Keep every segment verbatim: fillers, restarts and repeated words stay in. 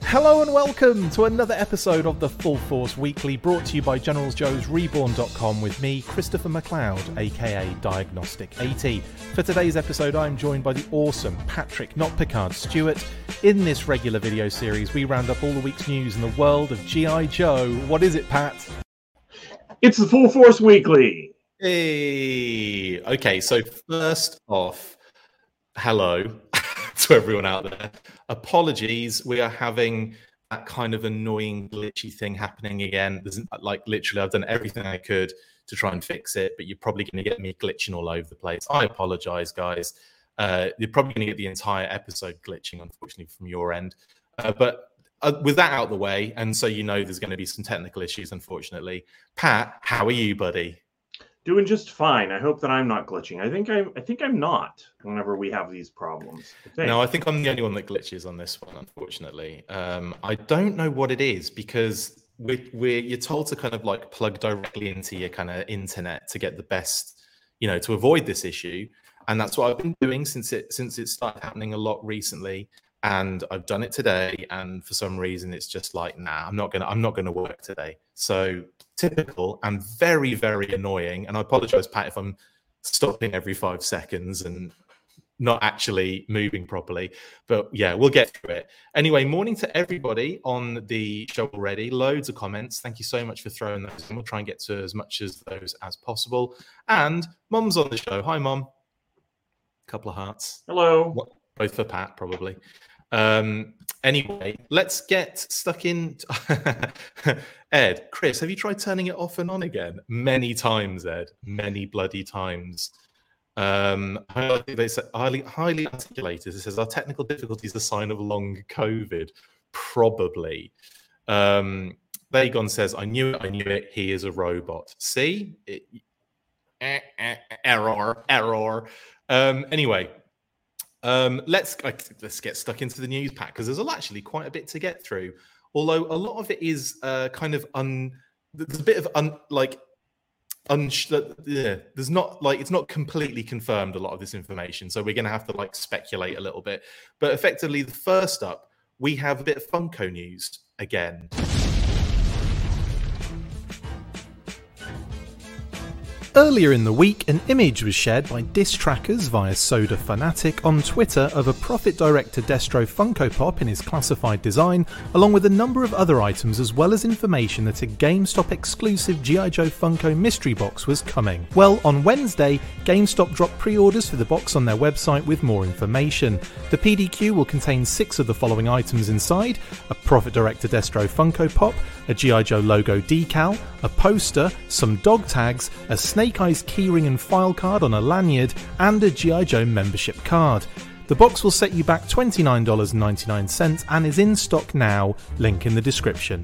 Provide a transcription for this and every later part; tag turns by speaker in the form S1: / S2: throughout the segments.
S1: Hello and welcome to another episode of the Full Force Weekly, brought to you by Generals Joes Reborn dot com with me, Christopher McLeod, aka Diagnostic eighty. For today's episode, I'm joined by the awesome Patrick, not Picard, Stewart. In this regular video series, we round up all the week's news in the world of G I. Joe. What is it, Pat?
S2: It's the Full Force Weekly.
S1: Hey! Okay, so first off, hello to everyone out there. Apologies, we are having that kind of annoying glitchy thing happening again. There's like literally I've done everything I could to try and fix it, but you're probably going to get me glitching all over the place. I apologize, guys. Uh, you're probably going to get the entire episode glitching, unfortunately, from your end. Uh, but uh, with that out of the way, and so you know there's going to be some technical issues, unfortunately. Pat, how are you, buddy?
S2: Doing just fine. I hope that I'm not glitching. I think I'm. I think I'm not. Whenever we have these problems. I
S1: no, I think I'm the only one that glitches on this one. Unfortunately, um, I don't know what it is because we we you're told to kind of like plug directly into your kind of internet to get the best, you know, to avoid this issue. And that's what I've been doing since it since it started happening a lot recently. And I've done it today, and for some reason it's just like, nah, I'm not gonna I'm not gonna work today. So typical and very, very annoying. And I apologize, Pat, if I'm stopping every five seconds and not actually moving properly. But yeah, we'll get through it. Anyway, morning to everybody on the show already. Loads of comments. Thank you so much for throwing those in. We'll try and get to as much of those as possible. And Mom's on the show. Hi, Mom. Couple of hearts.
S2: Hello.
S1: Both for Pat, probably. Um, anyway, let's get stuck in. Ed, Chris, have you tried turning it off and on again? Many times, Ed. Many bloody times. Um, I think they said highly, highly articulated. It says our technical difficulties are a sign of long COVID. Probably. Um, Vagon says, I knew it, I knew it. He is a robot. See? It, eh, eh, error, error. Um, anyway. Um, let's let's get stuck into the news pack because there's actually quite a bit to get through. Although a lot of it is uh, kind of un. There's a bit of un like un. Yeah, there's not like it's not completely confirmed a lot of this information, so we're going to have to like speculate a little bit. But effectively, the first up, we have a bit of Funko news again. Earlier in the week, an image was shared by diss trackers via Soda Fanatic on Twitter of a Prophet Director Destro Funko Pop in his classified design, along with a number of other items as well as information that a GameStop exclusive G I. Joe Funko mystery box was coming. Well, on Wednesday, GameStop dropped pre-orders for the box on their website with more information. The P D Q will contain six of the following items inside: a Prophet Director Destro Funko Pop, a G I. Joe logo decal, a poster, some dog tags, a Snake Eyes keyring and file card on a lanyard, and a G I. Joe membership card. The box will set you back twenty-nine dollars and ninety-nine cents and is in stock now. Link in the description.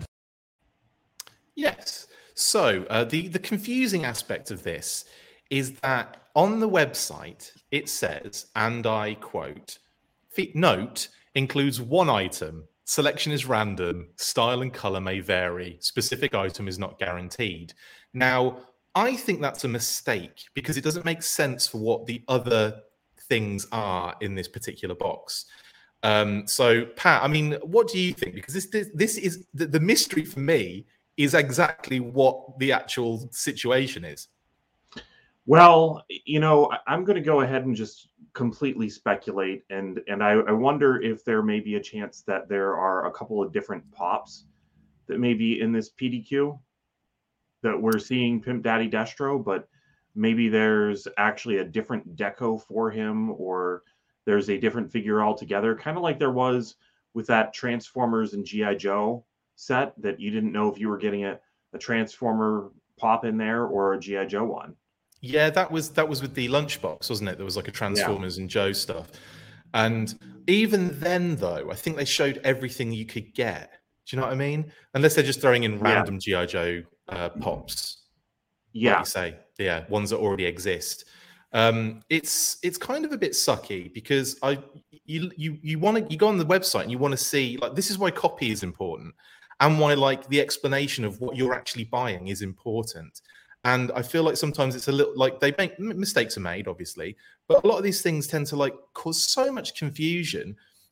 S1: Yes. So uh, the, the confusing aspect of this is that on the website it says, and I quote, note includes one item. Selection is random. Style and color may vary. Specific item is not guaranteed. Now, I think that's a mistake because it doesn't make sense for what the other things are in this particular box. Um, so, Pat, I mean, what do you think? Because this this, this is the, the mystery for me is exactly what the actual situation is.
S2: Well, you know, I'm going to go ahead and just completely speculate, and and I, I wonder if there may be a chance that there are a couple of different pops that may be in this P D Q. That we're seeing Pimp Daddy Destro, but maybe there's actually a different deco for him, or there's a different figure altogether, kind of like there was with that Transformers and G I. Joe set that you didn't know if you were getting a, a Transformer pop in there or a G I. Joe one.
S1: Yeah, that was that was with the lunchbox, wasn't it? There was like a Transformers yeah. and Joe stuff. And even then, though, I think they showed everything you could get. Do you know what I mean? Unless they're just throwing in random yeah. G I. Joe uh, pops.
S2: Yeah.
S1: Like you say, yeah, ones that already exist. Um, it's it's kind of a bit sucky because I you you you want to you go on the website and you want to see, like, this is why copy is important and why like the explanation of what you're actually buying is important. And I feel like sometimes it's a little like they make mistakes are made, obviously, but a lot of these things tend to like cause so much confusion.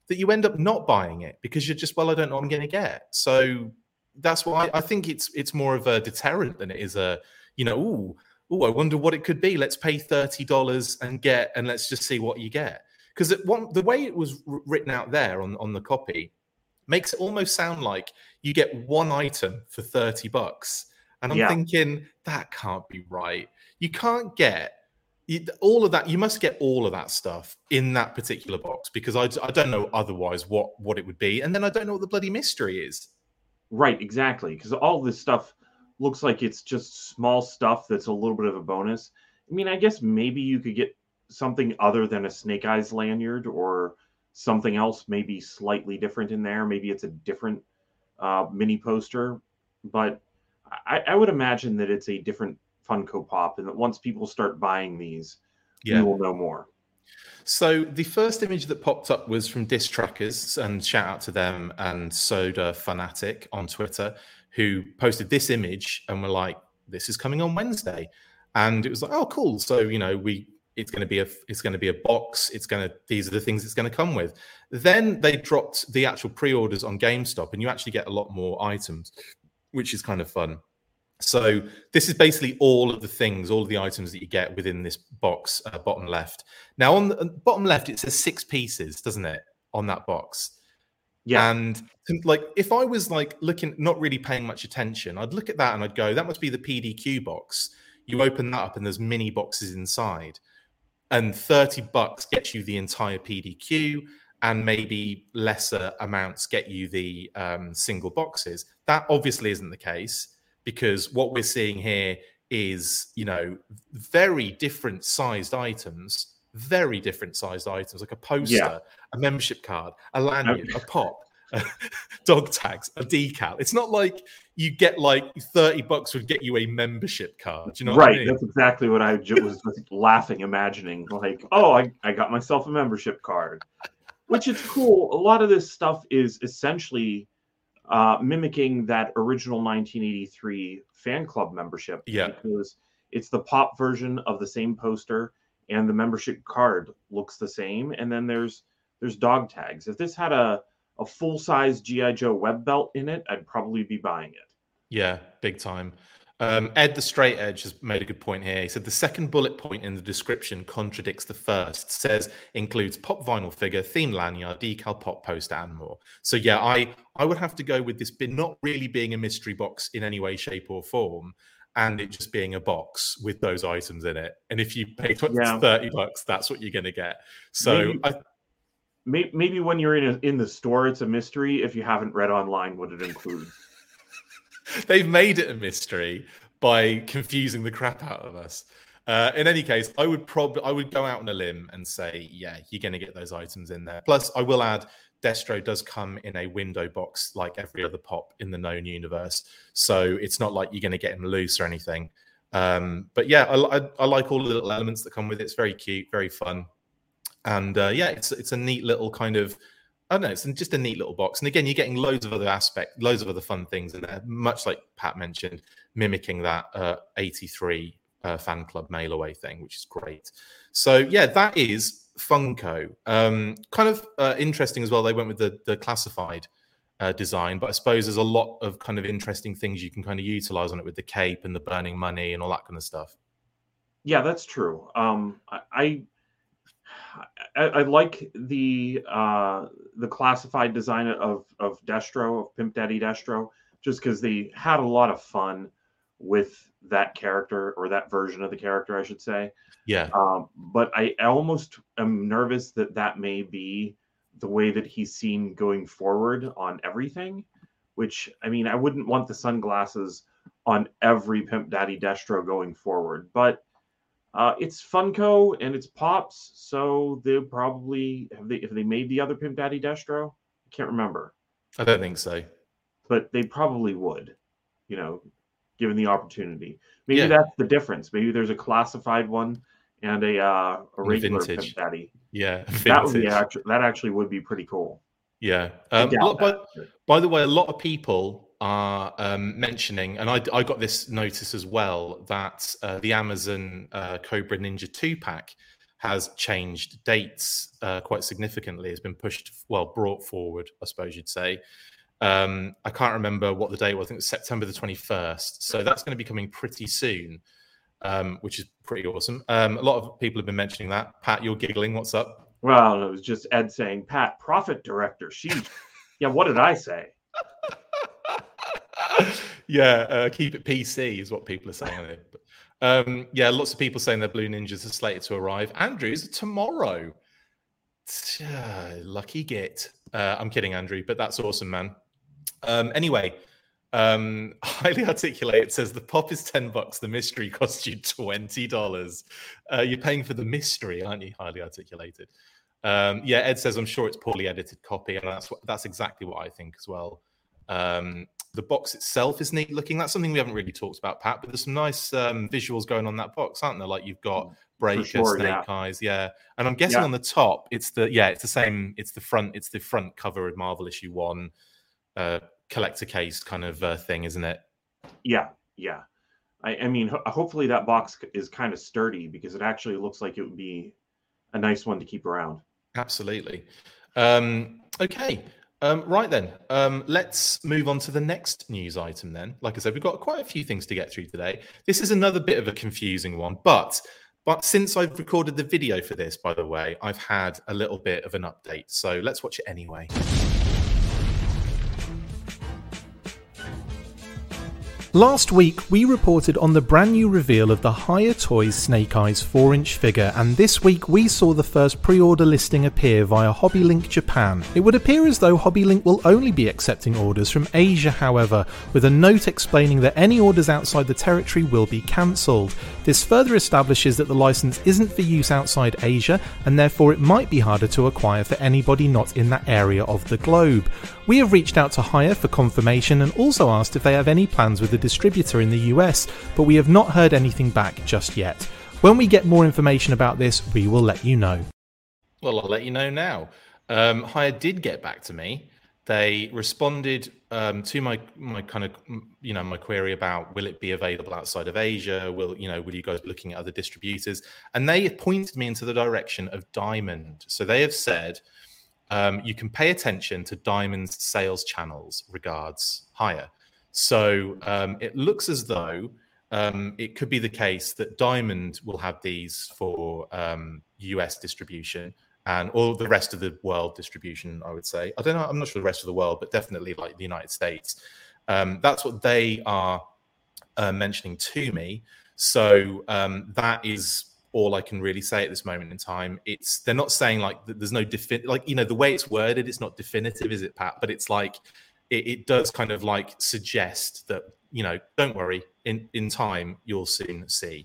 S1: that you end up not buying it because you're just, well, I don't know what I'm going to get. So that's why I think it's it's more of a deterrent than it is a, you know, ooh, ooh, I wonder what it could be. Let's pay thirty dollars and get, and let's just see what you get. Because the way it was written out there on, on the copy makes it almost sound like you get one item for thirty bucks. And I'm
S2: Yeah.
S1: thinking, that can't be right. You can't get you, all of that. You must get all of that stuff in that particular box, because I, I don't know otherwise what, what it would be. And then I don't know what the bloody mystery is.
S2: Right, exactly. Because all this stuff looks like it's just small stuff that's a little bit of a bonus. I mean, I guess maybe you could get something other than a Snake Eyes lanyard or something else, maybe slightly different in there. Maybe it's a different uh, mini poster. But I, I would imagine that it's a different Funko Pop, and that once people start buying these, yeah. we will know more.
S1: So the first image that popped up was from Disc Trackers, and shout out to them and Soda Fanatic on Twitter, who posted this image and were like, "This is coming on Wednesday," and it was like, "Oh, cool!" So you know, we it's going to be a it's going to be a box. It's going to these are the things it's going to come with. Then they dropped the actual pre-orders on GameStop, and you actually get a lot more items, which is kind of fun. So this is basically all of the things, all of the items that you get within this box, uh, bottom left. Now, on the bottom left, it says six pieces, doesn't it, on that box?
S2: Yeah.
S1: And like, if I was like looking, not really paying much attention, I'd look at that and I'd go, that must be the P D Q box. You open that up and there's mini boxes inside. And thirty bucks gets you the entire P D Q, and maybe lesser amounts get you the um, single boxes. That obviously isn't the case, because what we're seeing here is, you know, very different sized items, very different sized items, like a poster, yeah. a membership card, a lanyard, a pop, dog tags, a decal. It's not like you get like thirty bucks would get you a membership card. Do you know what
S2: right.
S1: I mean?
S2: That's exactly what I was laughing, imagining. Like, oh, I, I got myself a membership card, which is cool. A lot of this stuff is essentially Uh, mimicking that original nineteen eighty-three fan club membership.
S1: Yeah.
S2: Because it's the pop version of the same poster, and the membership card looks the same. And then there's there's dog tags. If this had a, a full-size G I. Joe web belt in it, I'd probably be buying it.
S1: Yeah, big time. Um, Ed the Straight Edge has made a good point here. He said the second bullet point in the description contradicts the first. Says includes pop vinyl figure, theme lanyard, decal pop poster, and more. So yeah, I I would have to go with this bin not really being a mystery box in any way, shape, or form, and it just being a box with those items in it. And if you pay yeah. thirty bucks, that's what you're going to get. So
S2: maybe,
S1: I,
S2: may, maybe when you're in a, in the store, it's a mystery. If you haven't read online what it includes.
S1: They've made it a mystery by confusing the crap out of us. Uh, in any case, I would probably I would go out on a limb and say, yeah, you're going to get those items in there. Plus, I will add, Destro does come in a window box like every other pop in the known universe, so it's not like you're going to get him loose or anything. Um, but yeah, I, I, I like all the little elements that come with it. It's very cute, very fun, and uh, yeah, it's it's a neat little kind of. I don't know, it's just a neat little box. And again, you're getting loads of other aspects, loads of other fun things in there, much like Pat mentioned, mimicking that uh, eighty-three uh, fan club mail away thing, which is great. So yeah, that is Funko. Um, kind of uh, interesting as well. They went with the, the classified uh, design, but I suppose there's a lot of kind of interesting things you can kind of utilize on it with the cape and the burning money and all that kind of stuff.
S2: Yeah, that's true. Um, I, I I, I like the uh, the classified design of of Destro, of Pimp Daddy Destro, just because they had a lot of fun with that character, or that version of the character, I should say.
S1: Yeah.
S2: Um, but I, I almost am nervous that that may be the way that he's seen going forward on everything. Which, I mean, I wouldn't want the sunglasses on every Pimp Daddy Destro going forward, but. Uh, it's Funko and it's Pops, so they'll probably have they if they made the other Pimp Daddy Destro. I can't remember.
S1: I don't think so,
S2: but they probably would, you know, given the opportunity. Maybe
S1: yeah.
S2: that's the difference. Maybe there's a classified one and a uh, a regular
S1: vintage.
S2: Pimp Daddy.
S1: Yeah, vintage.
S2: that would be actually that actually would be pretty cool.
S1: Yeah. Um, look, by, by the way, a lot of people are um, mentioning, and I, I got this notice as well, that uh, the Amazon uh, Cobra Ninja two pack has changed dates uh, quite significantly. It's been pushed, well, brought forward, I suppose you'd say. Um, I can't remember what the date was. I think it was September the twenty-first. So that's going to be coming pretty soon, um, which is pretty awesome. Um, a lot of people have been mentioning that. Pat, you're giggling. What's up?
S2: Well, it was just Ed saying, Pat, profit director. Sheesh. Yeah, what did I say?
S1: yeah, uh, keep it P C is what people are saying. Um, yeah, lots of people saying their Blue Ninjas are slated to arrive. Andrews, tomorrow. Uh, lucky git. Uh, I'm kidding, Andrew, but that's awesome, man. Um, anyway, um, highly articulated says the pop is ten bucks. The mystery costs you twenty dollars. Uh, you're paying for the mystery, aren't you? Highly articulated. Um, yeah, Ed says I'm sure it's poorly edited copy, and that's what, that's exactly what I think as well. Um, the box itself is neat looking. That's something we haven't really talked about, Pat. But there's some nice um, visuals going on that box, aren't there? Like you've got Breaker,
S2: sure,
S1: Snake
S2: yeah.
S1: Eyes, yeah. And I'm guessing
S2: Yeah.
S1: on the top, it's the yeah, it's the same. It's the front. It's the front cover of Marvel issue one. Uh, collector case kind of uh, thing, isn't it?
S2: Yeah, yeah. I, I mean, ho- hopefully that box is kind of sturdy because it actually looks like it would be a nice one to keep around.
S1: Absolutely. Um, okay. Um, right then, um, let's move on to the next news item then. Like I said, we've got quite a few things to get through today. This is another bit of a confusing one, but but since I've recorded the video for this, by the way, I've had a little bit of an update. So let's watch it anyway.
S3: Last week, we reported on the brand new reveal of the Hiya Toys Snake Eyes four inch figure, and this week we saw the first pre-order listing appear via HobbyLink Japan. It would appear as though HobbyLink will only be accepting orders from Asia, however, with a note explaining that any orders outside the territory will be cancelled. This further establishes that the license isn't for use outside Asia, and therefore it might be harder to acquire for anybody not in that area of the globe. We have reached out to Hiya for confirmation and also asked if they have any plans with the distributor in the U S, but we have not heard anything back just yet. When we get more information about this, we will let you know.
S1: Well, I'll let you know now. Um, Hiya did get back to me. They responded um, to my my kind of you know my query about will it be available outside of Asia? Will you know will you guys be looking at other distributors? And they pointed me into the direction of Diamond. So they have said um, you can pay attention to Diamond's sales channels. Regards, Hiya. So um, it looks as though um, it could be the case that Diamond will have these for um, U S distribution and all the rest of the world distribution, I would say. I don't know, I'm not sure the rest of the world, but definitely like the United States. Um, that's what they are uh, mentioning to me. So um, that is all I can really say at this moment in time. It's they're not saying like that there's no defi- like, you know, the way it's worded, it's not definitive, is it, Pat? But it's like, It, it does kind of like suggest that, you know, don't worry, in, in time, you'll soon see.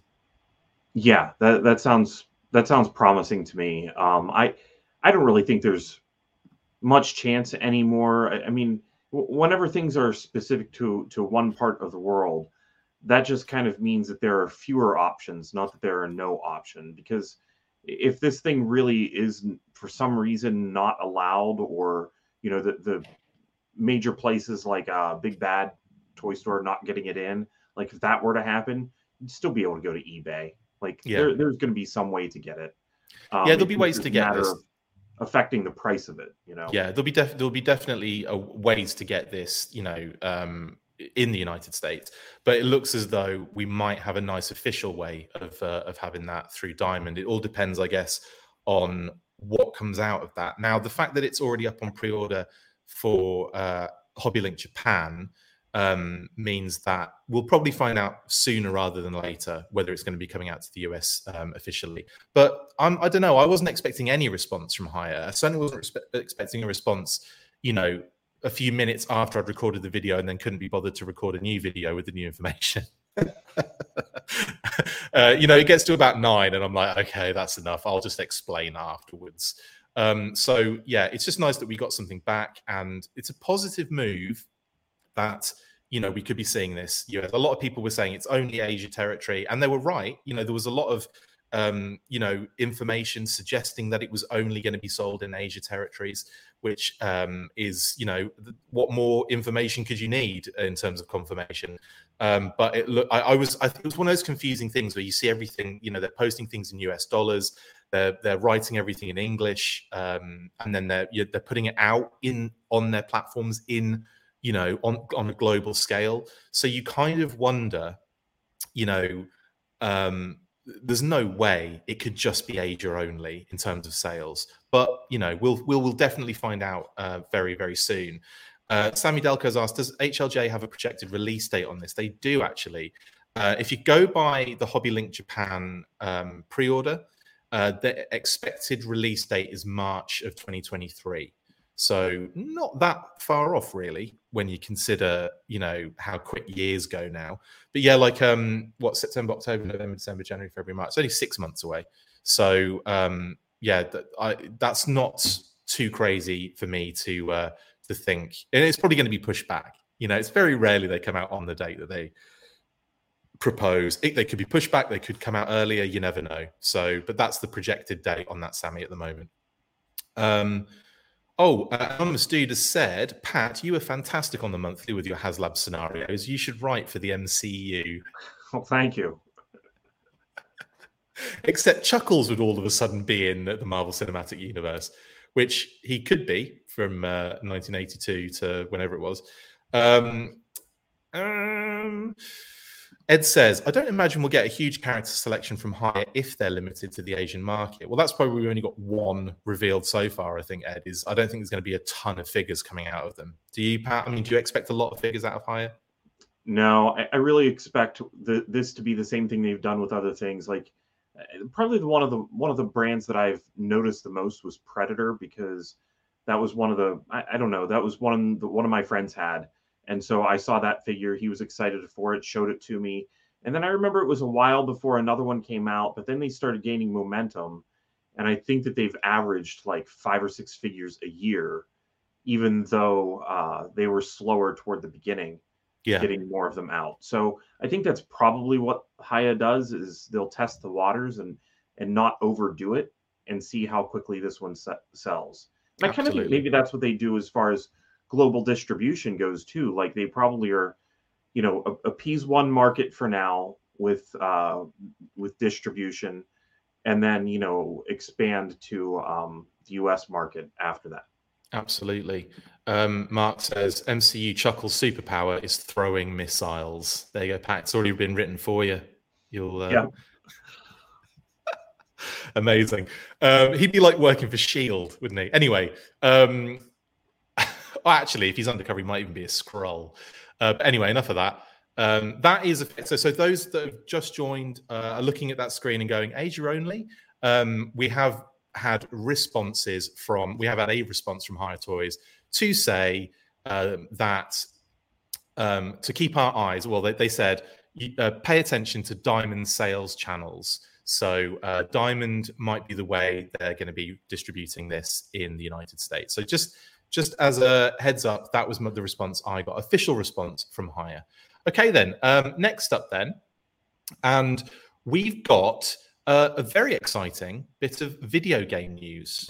S2: Yeah, that, that sounds that sounds promising to me. Um, I I don't really think there's much chance anymore. I, I mean, w- whenever things are specific to to one part of the world, that just kind of means that there are fewer options, not that there are no option. Because if this thing really is for some reason not allowed, or you know the the major places like uh Big Bad Toy Store not getting it in, like if that were to happen, you'd still be able to go to eBay. Like
S1: Yeah.
S2: there, there's going to be some way to get it. Um,
S1: Yeah, there'll
S2: it's
S1: be ways
S2: just
S1: to
S2: a
S1: get
S2: matter
S1: this.
S2: of affecting the price of it, you know.
S1: Yeah, there'll be def- there'll be definitely a ways to get this, you know, um, in the United States. But it looks as though we might have a nice official way of uh, of having that through Diamond. It all depends, I guess, on what comes out of that. Now, the fact that it's already up on pre-order for uh, HobbyLink Japan um, means that we'll probably find out sooner rather than later whether it's going to be coming out to the U S um, officially. But I'm, I don't know. I wasn't expecting any response from Hiya. I certainly wasn't respe- expecting a response, you know, a few minutes after I'd recorded the video and then couldn't be bothered to record a new video with the new information. uh, you know, it gets to about nine and I'm like, okay, that's enough. I'll just explain afterwards. Um, so yeah, it's just nice that we got something back, and it's a positive move that, you know, we could be seeing this. You know, a lot of people were saying it's only Asia territory, and they were right. You know, there was a lot of, um, you know, information suggesting that it was only going to be sold in Asia territories, which um, is, you know, what more information could you need in terms of confirmation? Um, but it look, I, I was, I think it was one of those confusing things where you see everything, you know, they're posting things in U S dollars. They're they're writing everything in English, um, and then they're they're putting it out in on their platforms in you know on on a global scale. So you kind of wonder, you know, um, there's no way it could just be Asia only in terms of sales. But you know, we'll we'll, we'll definitely find out uh, very very soon. Uh, Sammy Delco has asked, does H L J have a projected release date on this? They do actually. Uh, if you go by the HobbyLink Japan um, pre-order, uh, the expected release date is March of twenty twenty-three. So not that far off, really, when you consider, you know, how quick years go now. But yeah, like um, what September, October, November, December, January, February, March. It's only six months away. So um, yeah, that, I, that's not too crazy for me to uh, to think, and it's probably going to be pushed back. You know, it's very rarely they come out on the date that they propose. It, they could be pushed back. They could come out earlier. You never know. So, but that's the projected date on that Sammy at the moment. Um, oh, uh, Anonymous Dude has said, Pat, you were fantastic on the monthly with your HasLab scenarios. You should write for the M C U.
S2: Well, thank you.
S1: Except Chuckles would all of a sudden be in the Marvel Cinematic Universe, which he could be from uh, nineteen eighty-two to whenever it was. Um, um, Ed says, I don't imagine we'll get a huge character selection from Hire if they're limited to the Asian market. Well, that's probably we've only got one revealed so far, I think, Ed, is I don't think there's going to be a ton of figures coming out of them. Do you, Pat? I mean, do you expect a lot of figures out of Hire?
S2: No, I, I really expect the, this to be the same thing they've done with other things. Like probably the, one of the one of the brands that I've noticed the most was Predator, because that was one of the, I, I don't know, that was one that one of my friends had. And so I saw that figure. He was excited for it, showed it to me. And then I remember it was a while before another one came out, but then they started gaining momentum. And I think that they've averaged like five or six figures a year, even though uh, they were slower toward the beginning, yeah. getting more of them out. So I think that's probably what Haya does, is they'll test the waters and and not overdo it and see how quickly this one se- sells. And I kind of think maybe that's what they do as far as global distribution goes too. Like they probably are, you know, appease one market for now with uh, with distribution, and then, you know, expand to um, the U S market after that.
S1: Absolutely. Um, Mark says M C U Chuckle's superpower is throwing missiles. There you go, Pat. It's already been written for you. You'll uh...
S2: yeah.
S1: Amazing. Um, he'd be like working for S H I E L D, wouldn't he? Anyway. Um, Well, actually, if he's undercover, he might even be a Skrull. Uh, but anyway, enough of that. Um, that is a, so. So those that have just joined uh, are looking at that screen and going, Asia only. Um, we have had responses from. We have had a response from Hire Toys to say uh, that um, to keep our eyes. Well, they, they said uh, pay attention to Diamond sales channels. So uh, Diamond might be the way they're going to be distributing this in the United States. So just. Just as a heads up, that was the response I got, official response from Hire. Okay, then, um, next up then, and we've got uh, a very exciting bit of video game news.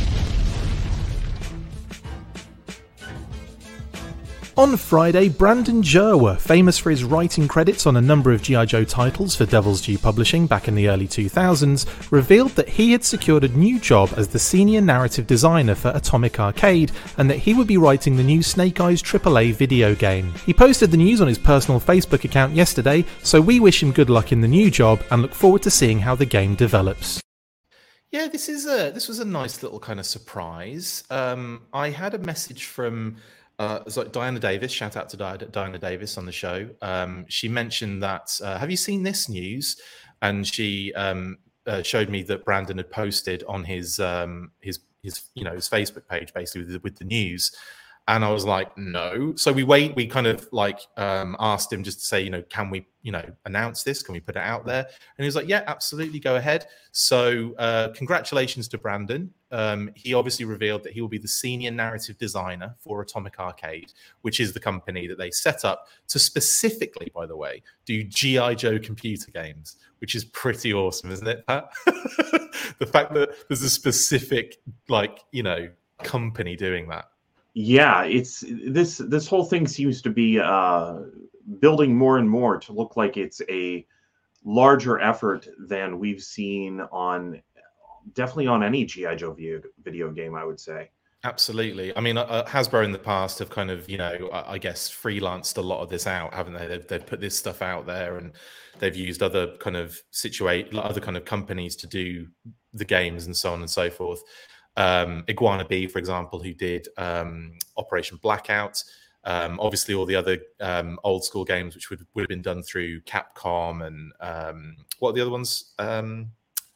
S3: On Friday, Brandon Jerwer, famous for his writing credits on a number of G I. Joe titles for Devil's Due Publishing back in the early two thousands, revealed that he had secured a new job as the senior narrative designer for Atomic Arcade, and that he would be writing the new Snake Eyes triple A video game. He posted the news on his personal Facebook account yesterday, so we wish him good luck in the new job and look forward to seeing how the game develops.
S1: Yeah, this is a this was a nice little kind of surprise. Um, I had a message from Uh, so Diana Davis, shout out to Di- Diana Davis on the show. Um, she mentioned that, uh, have you seen this news? And she um, uh, showed me that Brandon had posted on his um, his his you know his Facebook page basically with the, with the news. And I was like, no. So we wait. We kind of like um, asked him just to say, you know, can we, you know, announce this? Can we put it out there? And he was like, yeah, absolutely, go ahead. So uh, congratulations to Brandon. Um, he obviously revealed that he will be the senior narrative designer for Atomic Arcade, which is the company that they set up to specifically, by the way, do G I. Joe computer games, which is pretty awesome, isn't it, Pat? The fact that there's a specific, like, you know, company doing that.
S2: Yeah, it's this this whole thing seems to be uh, building more and more to look like it's a larger effort than we've seen on definitely on any G I Joe video, video game, I would say.
S1: Absolutely. I mean, uh, Hasbro in the past have kind of, you know, I, I guess freelanced a lot of this out, haven't they? They've, they've put this stuff out there, and they've used other kind of situate, other kind of companies to do the games and so on and so forth. Um, Iguana Bee, for example, who did um, Operation Blackout. Um, obviously, all the other um, old school games, which would, would have been done through Capcom and um, what are the other ones? Um,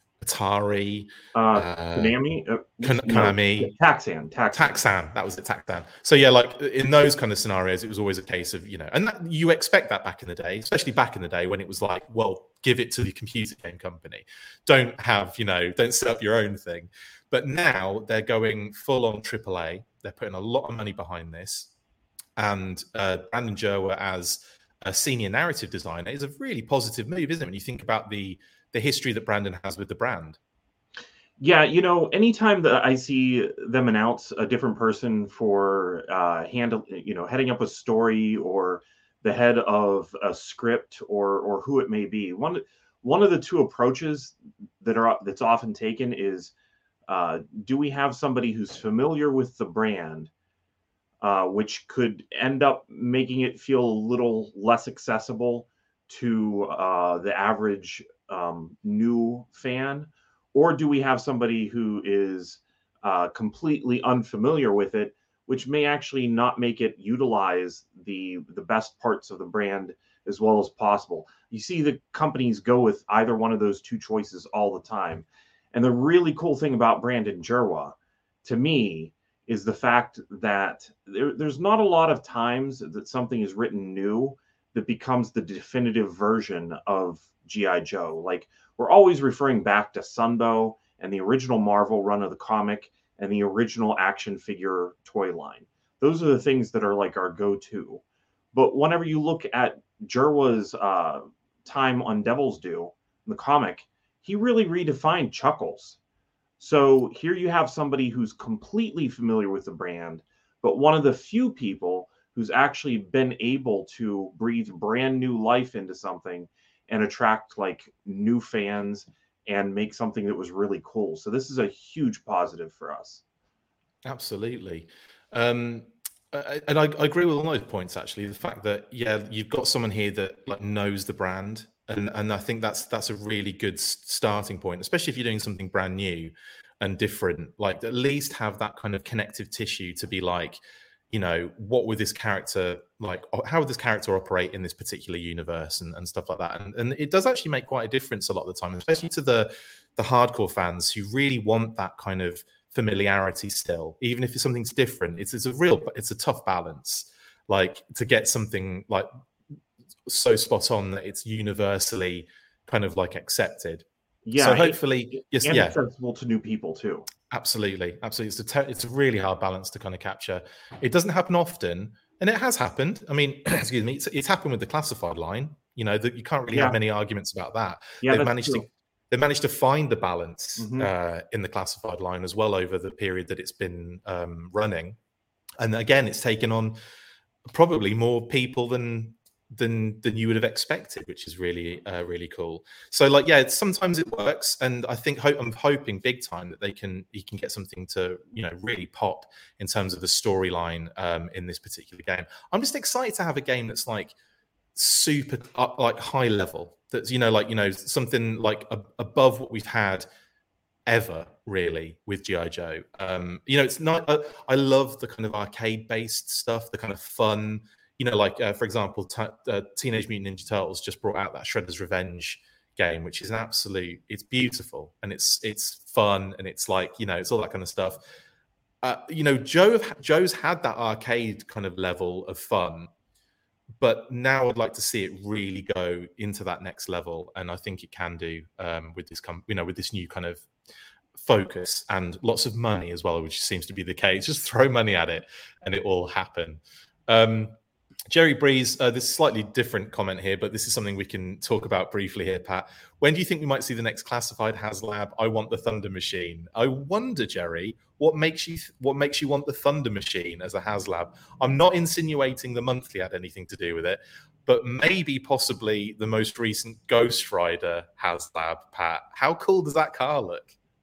S1: Atari,
S2: uh,
S1: uh,
S2: Konami, uh,
S1: Konami,
S2: no, Taxan, Taxan,
S1: Taxan. That was it, Taxan. So yeah, like in those kind of scenarios, it was always a case of, you know, and that, you expect that back in the day, especially back in the day when it was like, well, give it to the computer game company. Don't have, you know, don't set up your own thing. But now they're going full on triple A. They're putting a lot of money behind this, and uh, Brandon Jerwa as a senior narrative designer is a really positive move, isn't it? When you think about the the history that Brandon has with the brand.
S2: Yeah, you know, anytime that I see them announce a different person for uh, handle, you know, heading up a story or the head of a script or or who it may be, one one of the two approaches that are that's often taken is, uh, do we have somebody who's familiar with the brand, uh, which could end up making it feel a little less accessible to uh, the average um, new fan, or do we have somebody who is uh, completely unfamiliar with it, which may actually not make it utilize the the best parts of the brand as well as possible? You see the companies go with either one of those two choices all the time. And the really cool thing about Brandon Jerwa, to me, is the fact that there, there's not a lot of times that something is written new that becomes the definitive version of G I Joe. Like, we're always referring back to Sunbow and the original Marvel run of the comic and the original action figure toy line. Those are the things that are like our go-to. But whenever you look at Jerwa's uh, time on Devil's Due, in the comic, he really redefined Chuckles. So here you have somebody who's completely familiar with the brand, but one of the few people who's actually been able to breathe brand new life into something and attract like new fans and make something that was really cool. So this is a huge positive for us.
S1: Absolutely. Um, and I, I agree with all those points, actually. The fact that, yeah, you've got someone here that like knows the brand. And, and I think that's that's a really good starting point, especially if you're doing something brand new and different. Like, at least have that kind of connective tissue to be like, you know, what would this character like? How would this character operate in this particular universe and, and stuff like that? And, and it does actually make quite a difference a lot of the time, especially to the the hardcore fans who really want that kind of familiarity still, even if it's something's different. It's it's a real, it's a tough balance, like to get something like so spot on that it's universally kind of like accepted.
S2: Yeah.
S1: So hopefully, yes,
S2: and
S1: yeah,
S2: accessible to new people too.
S1: Absolutely, absolutely. It's a te- it's a really hard balance to kind of capture. It doesn't happen often, and it has happened. I mean, excuse me, it's, it's happened with the classified line. You know, that you can't really
S2: Yeah.
S1: have many arguments about that.
S2: Yeah,
S1: they've
S2: that's
S1: managed
S2: true.
S1: to they managed to find the balance
S2: Mhm.
S1: uh, in the classified line as well over the period that it's been um, running. And again, it's taken on probably more people than than than you would have expected, which is really uh, really cool. So like, yeah, it's, sometimes it works, and I think hope, I'm hoping big time that they can you can get something to, you know, really pop in terms of the storyline um, in this particular game. I'm just excited to have a game that's like super uh, like high level. That's, you know, like, you know, something like a, above what we've had ever really with G I Joe. Um, you know, it's not. Uh, I love the kind of arcade based stuff, the kind of fun. You know, like, uh, for example, t- uh, Teenage Mutant Ninja Turtles just brought out that Shredder's Revenge game, which is an absolute, it's beautiful, and it's it's fun, and it's like, you know, it's all that kind of stuff. Uh, you know, Joe Joe's had that arcade kind of level of fun, but now I'd like to see it really go into that next level, and I think it can do um, with this, com- you know, with this new kind of focus and lots of money as well, which seems to be the case. Just throw money at it, and it will happen. Um, Jerry Breeze, uh, this is a slightly different comment here, but this is something we can talk about briefly here, Pat. When do you think we might see the next classified HasLab? I want the Thunder Machine. I wonder, Jerry, what makes you what makes you want the Thunder Machine as a HasLab? I'm not insinuating the monthly had anything to do with it, but maybe possibly the most recent Ghost Rider HasLab, Pat. How cool does that car look?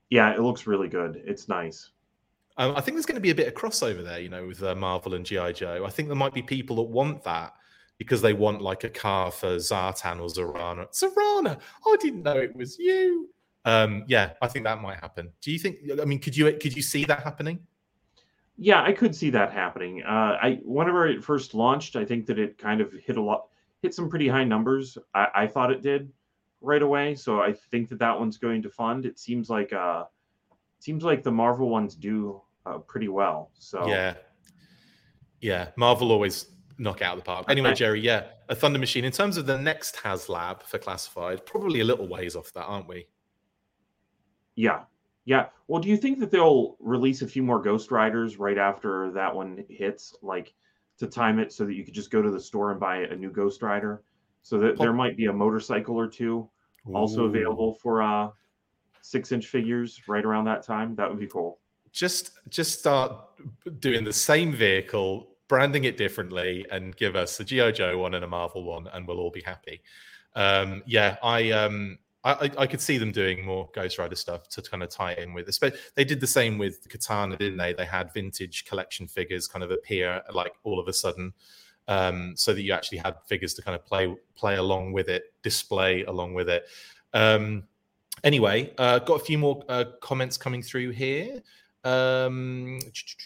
S2: Yeah, it looks really good. It's nice.
S1: Um, I think there's going to be a bit of crossover there, you know, with uh, Marvel and G I. Joe. I think there might be people that want that because they want like a car for Zartan or Zarana. Zarana, I didn't know it was you. Um, yeah, I think that might happen. Do you think? I mean, could you could you see that happening?
S2: Yeah, I could see that happening. Uh, I whenever it first launched, I think that it kind of hit a lot, hit some pretty high numbers. I, I thought it did right away, so I think that that one's going to fund. It seems like uh, seems like the Marvel ones do uh, pretty well. So
S1: yeah, yeah, Marvel always knock it out of the park. Anyway,
S2: I,
S1: Jerry, yeah, a Thunder Machine. In terms of the next HasLab for Classified, probably a little ways off that, aren't we?
S2: yeah, yeah. Well, do you think that they'll release a few more Ghost Riders right after that one hits, like to time it so that you could just go to the store and buy a new Ghost Rider? So that there might be a motorcycle or two also
S1: Ooh.
S2: available for uh, six-inch figures right around that time. That would be cool.
S1: Just, just start doing the same vehicle, branding it differently, and give us a G I. Joe one and a Marvel one, and we'll all be happy. Um, yeah, I. Um, I, I could see them doing more Ghost Rider stuff to kind of tie in with. They did the same with Katana, didn't they? They had vintage collection figures kind of appear like all of a sudden, um, so that you actually had figures to kind of play play along with it, display along with it. Um, anyway, uh, got a few more uh, comments coming through here. Um,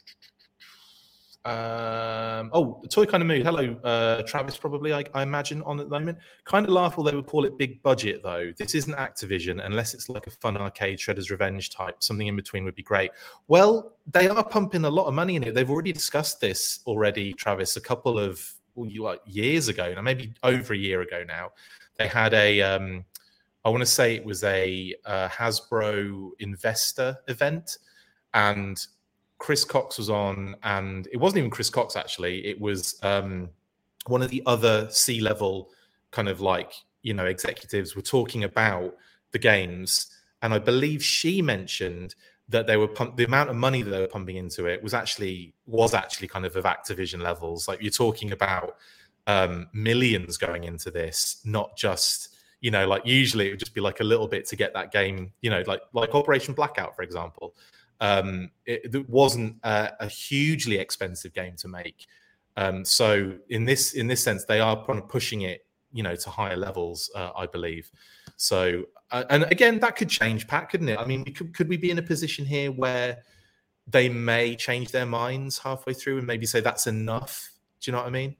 S1: Um, oh, Toy Kind of Mood. Hello, uh, Travis, probably, I, I imagine, on at the moment. Kind of laughable they would call it big budget, though. This isn't Activision, unless it's like a fun arcade Shredder's Revenge type. Something in between would be great. Well, they are pumping a lot of money in it. They've already discussed this already, Travis, a couple of well, you, like, years ago, now maybe over a year ago now. They had a, um, I want to say it was a uh, Hasbro investor event, and Chris Cox was on, and it wasn't even Chris Cox, actually. It was um, one of the other C-level kind of like, you know, executives were talking about the games. And I believe she mentioned that they were pump- the amount of money that they were pumping into it was actually was actually kind of of Activision levels. Like you're talking about um, millions going into this, not just, you know, like usually it would just be like a little bit to get that game, you know, like like Operation Blackout, for example. Um, it, it wasn't a, a hugely expensive game to make. Um, so in this in this sense, they are kind of pushing it, you know, to higher levels, uh, I believe. So, uh, and again, that could change, Pat, couldn't it? I mean, could, could we be in a position here where they may change their minds halfway through and maybe say that's enough? Do you know what I mean?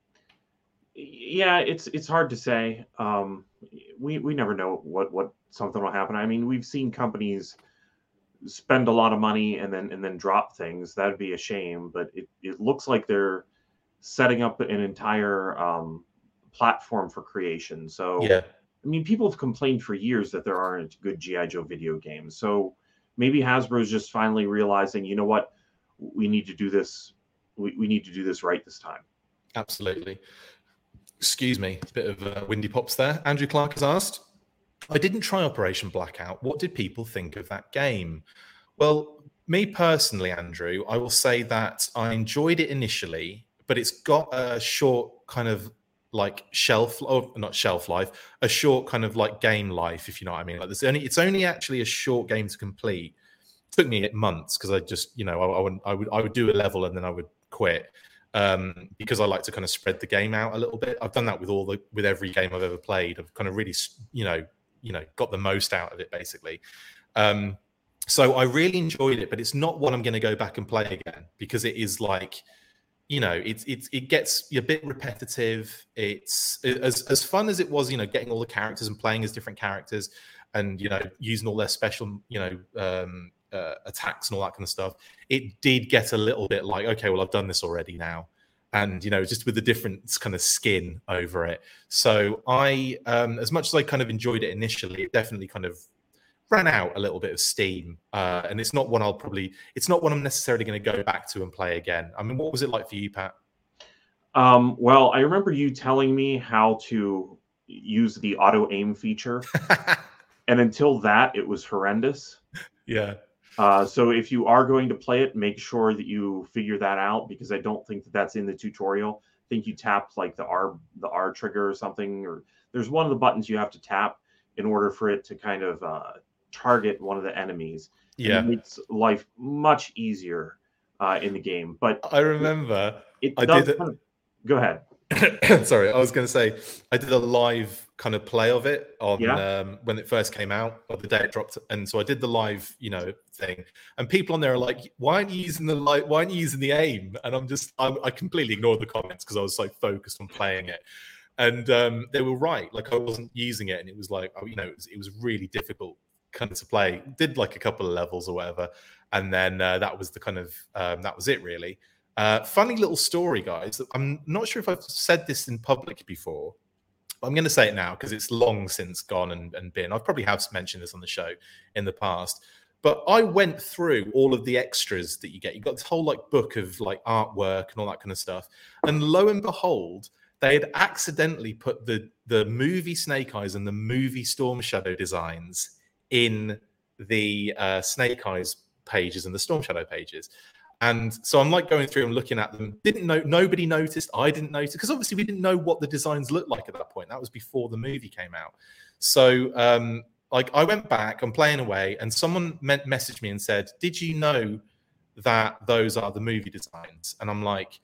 S2: Yeah, it's it's hard to say. Um, we we never know what what something will happen. I mean, we've seen companies spend a lot of money and then and then drop things. That'd be a shame, but it, it looks like they're setting up an entire um, platform for creation. So
S1: yeah,
S2: I mean, people have complained for years that there aren't good G I. Joe video games. So maybe Hasbro's just finally realizing, you know what, we need to do this. We, we need to do this right this time.
S1: Absolutely. Excuse me, a bit of uh, windy pops there. Andrew Clark has asked, I didn't try Operation Blackout. What did people think of that game? Well, me personally, Andrew, I will say that I enjoyed it initially, but it's got a short kind of like shelf, or not shelf life, a short kind of like game life, if you know what I mean. Like there's only, it's only actually a short game to complete. It took me months because I just, you know, I, I would, I would, I would do a level and then I would quit. Um, because I like to kind of spread the game out a little bit. I've done that with all the with every game I've ever played. I've kind of really, you know, you know, got the most out of it basically. Um, so I really enjoyed it, but it's not one I'm going to go back and play again because it is like, you know, it's it's it gets a bit repetitive. It's as as fun as it was, you know, getting all the characters and playing as different characters, and you know, using all their special, you know, um, uh, attacks and all that kind of stuff. It did get a little bit like, okay, well, I've done this already now. And, you know, just with the different kind of skin over it. So I, um, as much as I kind of enjoyed it initially, it definitely kind of ran out a little bit of steam. Uh, and it's not one I'll probably, it's not one I'm necessarily going to go back to and play again. I mean, what was it like for you, Pat?
S2: Um, well, I remember you telling me how to use the auto aim feature. And until that, it was horrendous.
S1: Yeah.
S2: Uh, so if you are going to play it, make sure that you figure that out because I don't think that that's in the tutorial. I think you tapped like the R the R trigger or something, or there's one of the buttons you have to tap in order for it to kind of uh, target one of the enemies.
S1: Yeah,
S2: it makes life much easier uh, in the game. But
S1: I remember
S2: it
S1: I
S2: does
S1: did.
S2: Kind of, go ahead.
S1: Sorry, I was going to say I did a live kind of play of it on
S2: Yeah.
S1: um, when it first came out, or the day it dropped, and so I did the live, you know, thing. And people on there are like, "Why aren't you using the light? Why aren't you using the aim?" And I'm just, I, I completely ignored the comments because I was so focused on playing it. And um, they were right; like I wasn't using it, and it was like, oh, you know, it was, it was really difficult kind of to play. Did like a couple of levels or whatever, and then uh, that was the kind of um, that was it really. Uh, funny little story, guys. I'm not sure if I've said this in public before, but I'm going to say it now because it's long since gone and, and been. I probably have mentioned this on the show in the past, but I went through all of the extras that you get. You got this whole like book of like artwork and all that kind of stuff, and lo and behold, they had accidentally put the the movie Snake Eyes and the movie Storm Shadow designs in the uh, Snake Eyes pages and the Storm Shadow pages. And so I'm like going through and looking at them. Didn't know, nobody noticed. I didn't notice because obviously we didn't know what the designs looked like at that point. That was before the movie came out. So um, like I went back, I'm playing away, and someone meant messaged me and said, "Did you know that those are the movie designs?" And I'm like,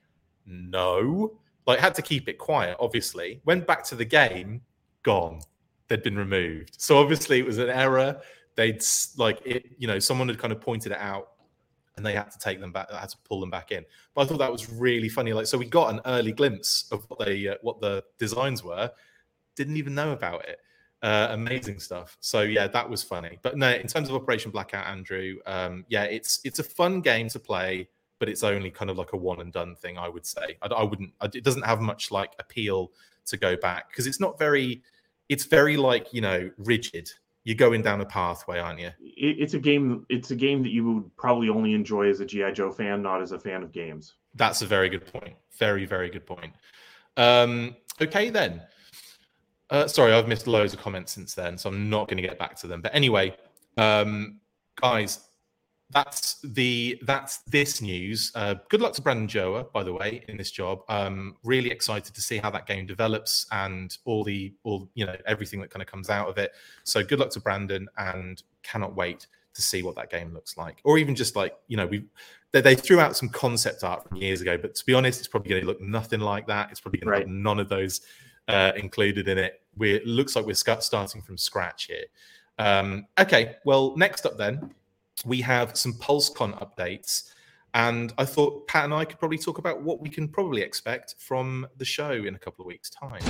S1: "No." Like had to keep it quiet. Obviously, went back to the game, gone. They'd been removed. So obviously it was an error. They'd like it. You know, someone had kind of pointed it out. And they had to take them back. I had to pull them back in. But I thought that was really funny. Like, so we got an early glimpse of what they, uh, what the designs were. Didn't even know about it. Uh, amazing stuff. So yeah, that was funny. But no, in terms of Operation Blackout, Andrew, um, yeah, it's it's a fun game to play, but it's only kind of like a one and done thing. I would say. I, I wouldn't. I, it doesn't have much like appeal to go back because it's not very. It's very like you know rigid. You're going down a pathway, aren't you?
S2: It's a game. It's a game that you would probably only enjoy as a G I. Joe fan, not as a fan of games.
S1: That's a very good point. Very, very good point. Um, okay, then. Uh, sorry, I've missed loads of comments since then, so I'm not going to get back to them. But anyway, um, guys, that's the that's this news. Uh, good luck to Brandon Joa, by the way, in this job. Um, really excited to see how that game develops and all the all you know everything that kind of comes out of it. So good luck to Brandon, and cannot wait to see what that game looks like. Or even just like you know we they, they threw out some concept art from years ago, but to be honest, it's probably going to look nothing like that. It's probably going
S2: Right.
S1: to have none of those uh, included in it. We it looks like we're starting from scratch here. Um, okay, well next up then. We have some PulseCon updates, and I thought Pat and I could probably talk about what we can probably expect from the show in a couple of weeks' time.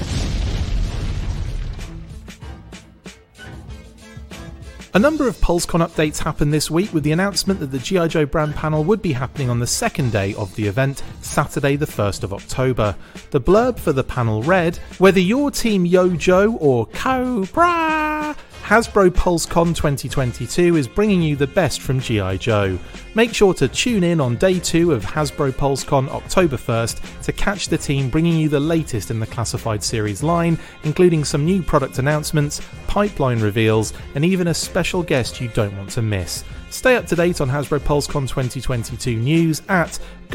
S3: A number of PulseCon updates happened this week with the announcement that the G I. Joe brand panel would be happening on the second day of the event, Saturday the first of October. The blurb for the panel read, "Whether you're Team Yo-Jo or Cobra, Hasbro PulseCon twenty twenty-two is bringing you the best from G I. Joe. Make sure to tune in on day two of Hasbro PulseCon October first to catch the team bringing you the latest in the classified series line, including some new product announcements, pipeline reveals, and even a special guest you don't want to miss. Stay up to date on Hasbro PulseCon twenty twenty-two news at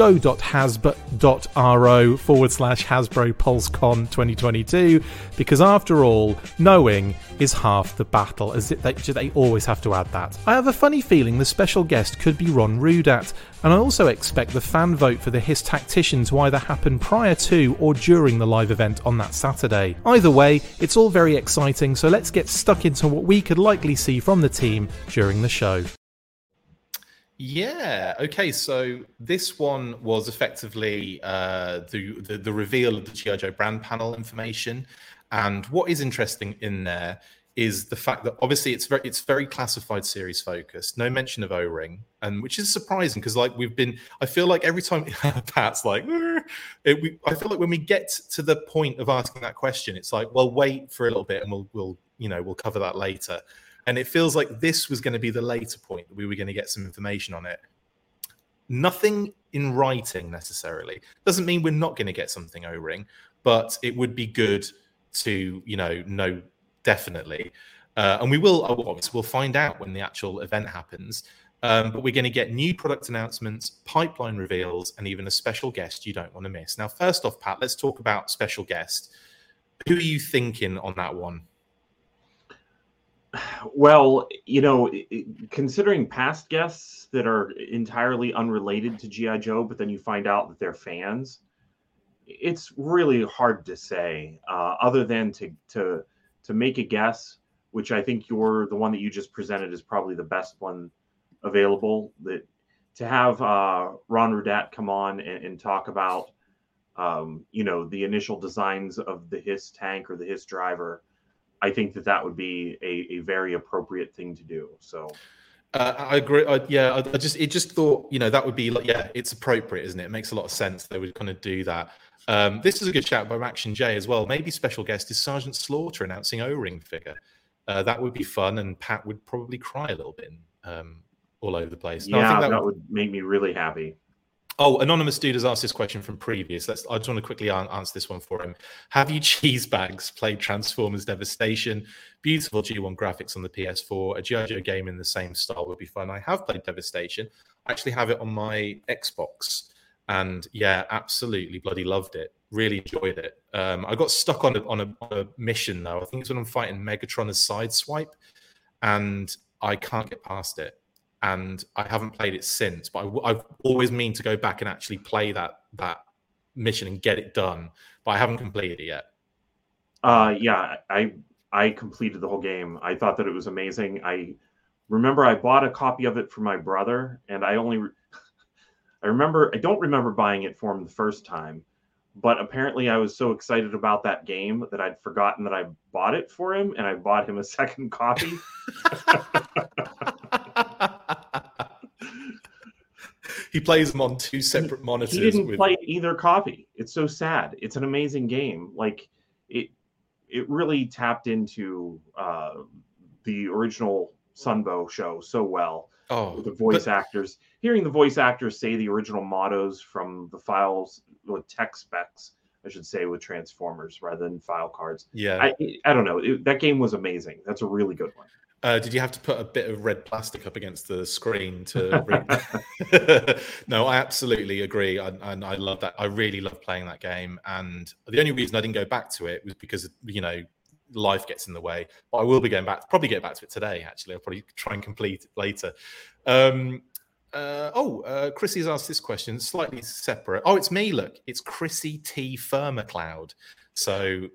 S3: go.hasb.ro forward slash Hasbro PulseCon twenty twenty-two, because after all, knowing is half the battle, as it, they, they always have to add that. I have a funny feeling the special guest could be Ron Rudat, and I also expect the fan vote for the Hiss Tactician to either happen prior to or during the live event on that Saturday. Either way, it's all very exciting, so let's get stuck into what we could likely see from the team during the show.
S1: Yeah. Okay. So this one was effectively uh, the, the the reveal of the G I. Joe brand panel information, and what is interesting in there is the fact that obviously it's very it's very classified series focused. No mention of O-ring, and which is surprising because like we've been. I feel like every time Pat's like, it, we, I feel like when we get to the point of asking that question, it's like, well, wait for a little bit, and we'll we'll you know we'll cover that later. And it feels like this was going to be the later point that we were going to get some information on it. Nothing in writing necessarily. Doesn't mean we're not going to get something O-ring, but it would be good to, you know, know definitely. Uh, and we will, obviously, we'll find out when the actual event happens. Um, but we're going to get new product announcements, pipeline reveals, and even a special guest you don't want to miss. Now, first off, Pat, let's talk about special guest. Who are you thinking on that one?
S2: Well, you know, considering past guests that are entirely unrelated to G I. Joe, but then you find out that they're fans, it's really hard to say. Uh, other than to to to make a guess, which I think you're the one that you just presented is probably the best one available. That to have uh, Ron Rudat come on and, and talk about, um, you know, the initial designs of the Hiss tank or the Hiss driver. I think that that would be a, a very appropriate thing to do. So,
S1: uh, I agree. I, yeah, I, I just it just thought you know that would be like yeah, it's appropriate, isn't it? It makes a lot of sense. They would kind of do that. Um, this is a good shout by Action J as well. Maybe special guest is Sergeant Slaughter announcing O-ring figure. Uh, that would be fun, and Pat would probably cry a little bit um, all over the place.
S2: No, yeah, I think that, that would... would make me really happy.
S1: Oh, anonymous dude has asked this question from previous. Let's, I just want to quickly answer this one for him. Have you cheese bags played Transformers Devastation? Beautiful G one graphics on the P S four. A G I. Joe game in the same style would be fun. I have played Devastation. I actually have it on my Xbox. And yeah, absolutely bloody loved it. Really enjoyed it. Um, I got stuck on a, on, a, on a mission, though. I think it's when I'm fighting Megatron as Sideswipe. And I can't get past it. And I haven't played it since, but I, I've always mean to go back and actually play that that mission and get it done, but I haven't completed it yet.
S2: Uh, yeah, I I completed the whole game. I thought that it was amazing. I remember I bought a copy of it for my brother, and I only I remember I don't remember buying it for him the first time, but apparently I was so excited about that game that I'd forgotten that I bought it for him, and I bought him a second copy.
S1: He plays them on two separate he, monitors.
S2: He didn't
S1: with...
S2: play either copy. It's so sad. It's an amazing game. Like it, it really tapped into uh, the original Sunbow show so well.
S1: Oh,
S2: the voice
S1: but...
S2: actors, hearing the voice actors say the original mottos from the files with tech specs, I should say, with Transformers rather than file cards.
S1: Yeah,
S2: I, I don't know. It, that game was amazing. That's a really good one.
S1: Uh, did you have to put a bit of red plastic up against the screen to read? No, I absolutely agree. I, and I love that. I really love playing that game. And the only reason I didn't go back to it was because, you know, life gets in the way. But I will be going back, probably get back to it today, actually. I'll probably try and complete it later. Um, uh, oh, uh, Chrissy's asked this question, slightly separate. Oh, it's me, look. It's Chrissy T. Firmacloud. So...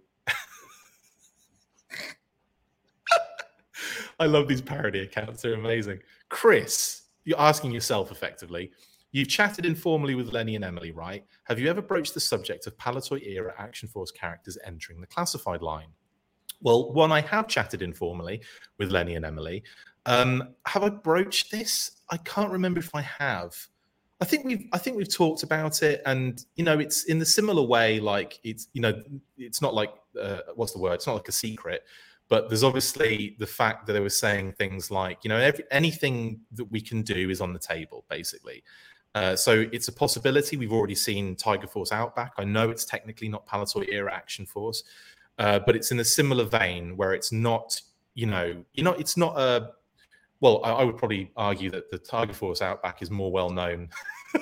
S1: I love these parody accounts. They're amazing. Chris, you're asking yourself effectively. You've chatted informally with Lenny and Emily, right? Have you ever broached the subject of Palitoy era Action Force characters entering the classified line? Well, one, I have chatted informally with Lenny and Emily. Um, have I broached this? I can't remember if I have. I think we've I think we've talked about it, and you know, it's in the similar way. Like it's you know, it's not like uh, what's the word? It's not like a secret. But there's obviously the fact that they were saying things like, you know, every, anything that we can do is on the table, basically. Uh, so it's a possibility. We've already seen Tiger Force Outback. I know it's technically not Palitoy era Action Force, uh, but it's in a similar vein where it's not, you know, you know, it's not a. Well, I, I would probably argue that the Tiger Force Outback is more well known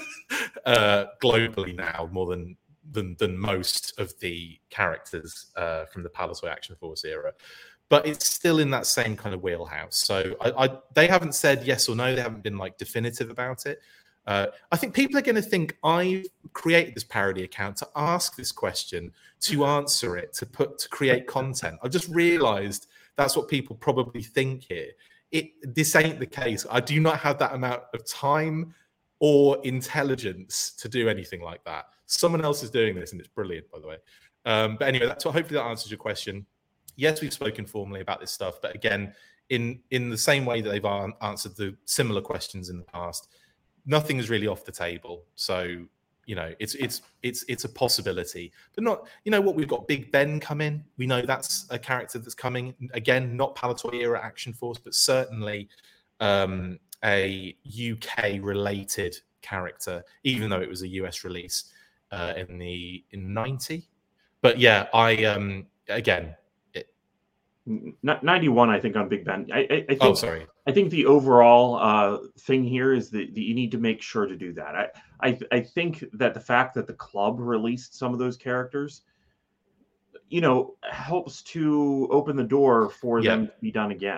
S1: uh, globally now, more than. Than, than most of the characters uh, from the Palitoy Action Force era. But it's still in that same kind of wheelhouse. So I, I, they haven't said yes or no. They haven't been like definitive about it. Uh, I think people are going to think I've created this parody account to ask this question, to answer it, to put to create content. I've just realized that's what people probably think here. It This ain't the case. I do not have that amount of time or intelligence to do anything like that. Someone else is doing this, and it's brilliant, by the way. Um, but anyway, that's what, hopefully that answers your question. Yes, we've spoken formally about this stuff, but again, in in the same way that they've answered the similar questions in the past, nothing is really off the table. So you know, it's it's it's it's a possibility, but not. You know what? We've got Big Ben come in. We know that's a character that's coming again, not Palitoy era Action Force, but certainly um, a U K related character, even though it was a U S release. Uh, in the in ninety, but yeah, I um again it...
S2: ninety-one. I think on Big Ben. I, I, I think.
S1: Oh, sorry.
S2: I think the overall uh, thing here is that, that you need to make sure to do that. I, I I think that the fact that the club released some of those characters, you know, helps to open the door for
S1: yeah.
S2: them to be done again.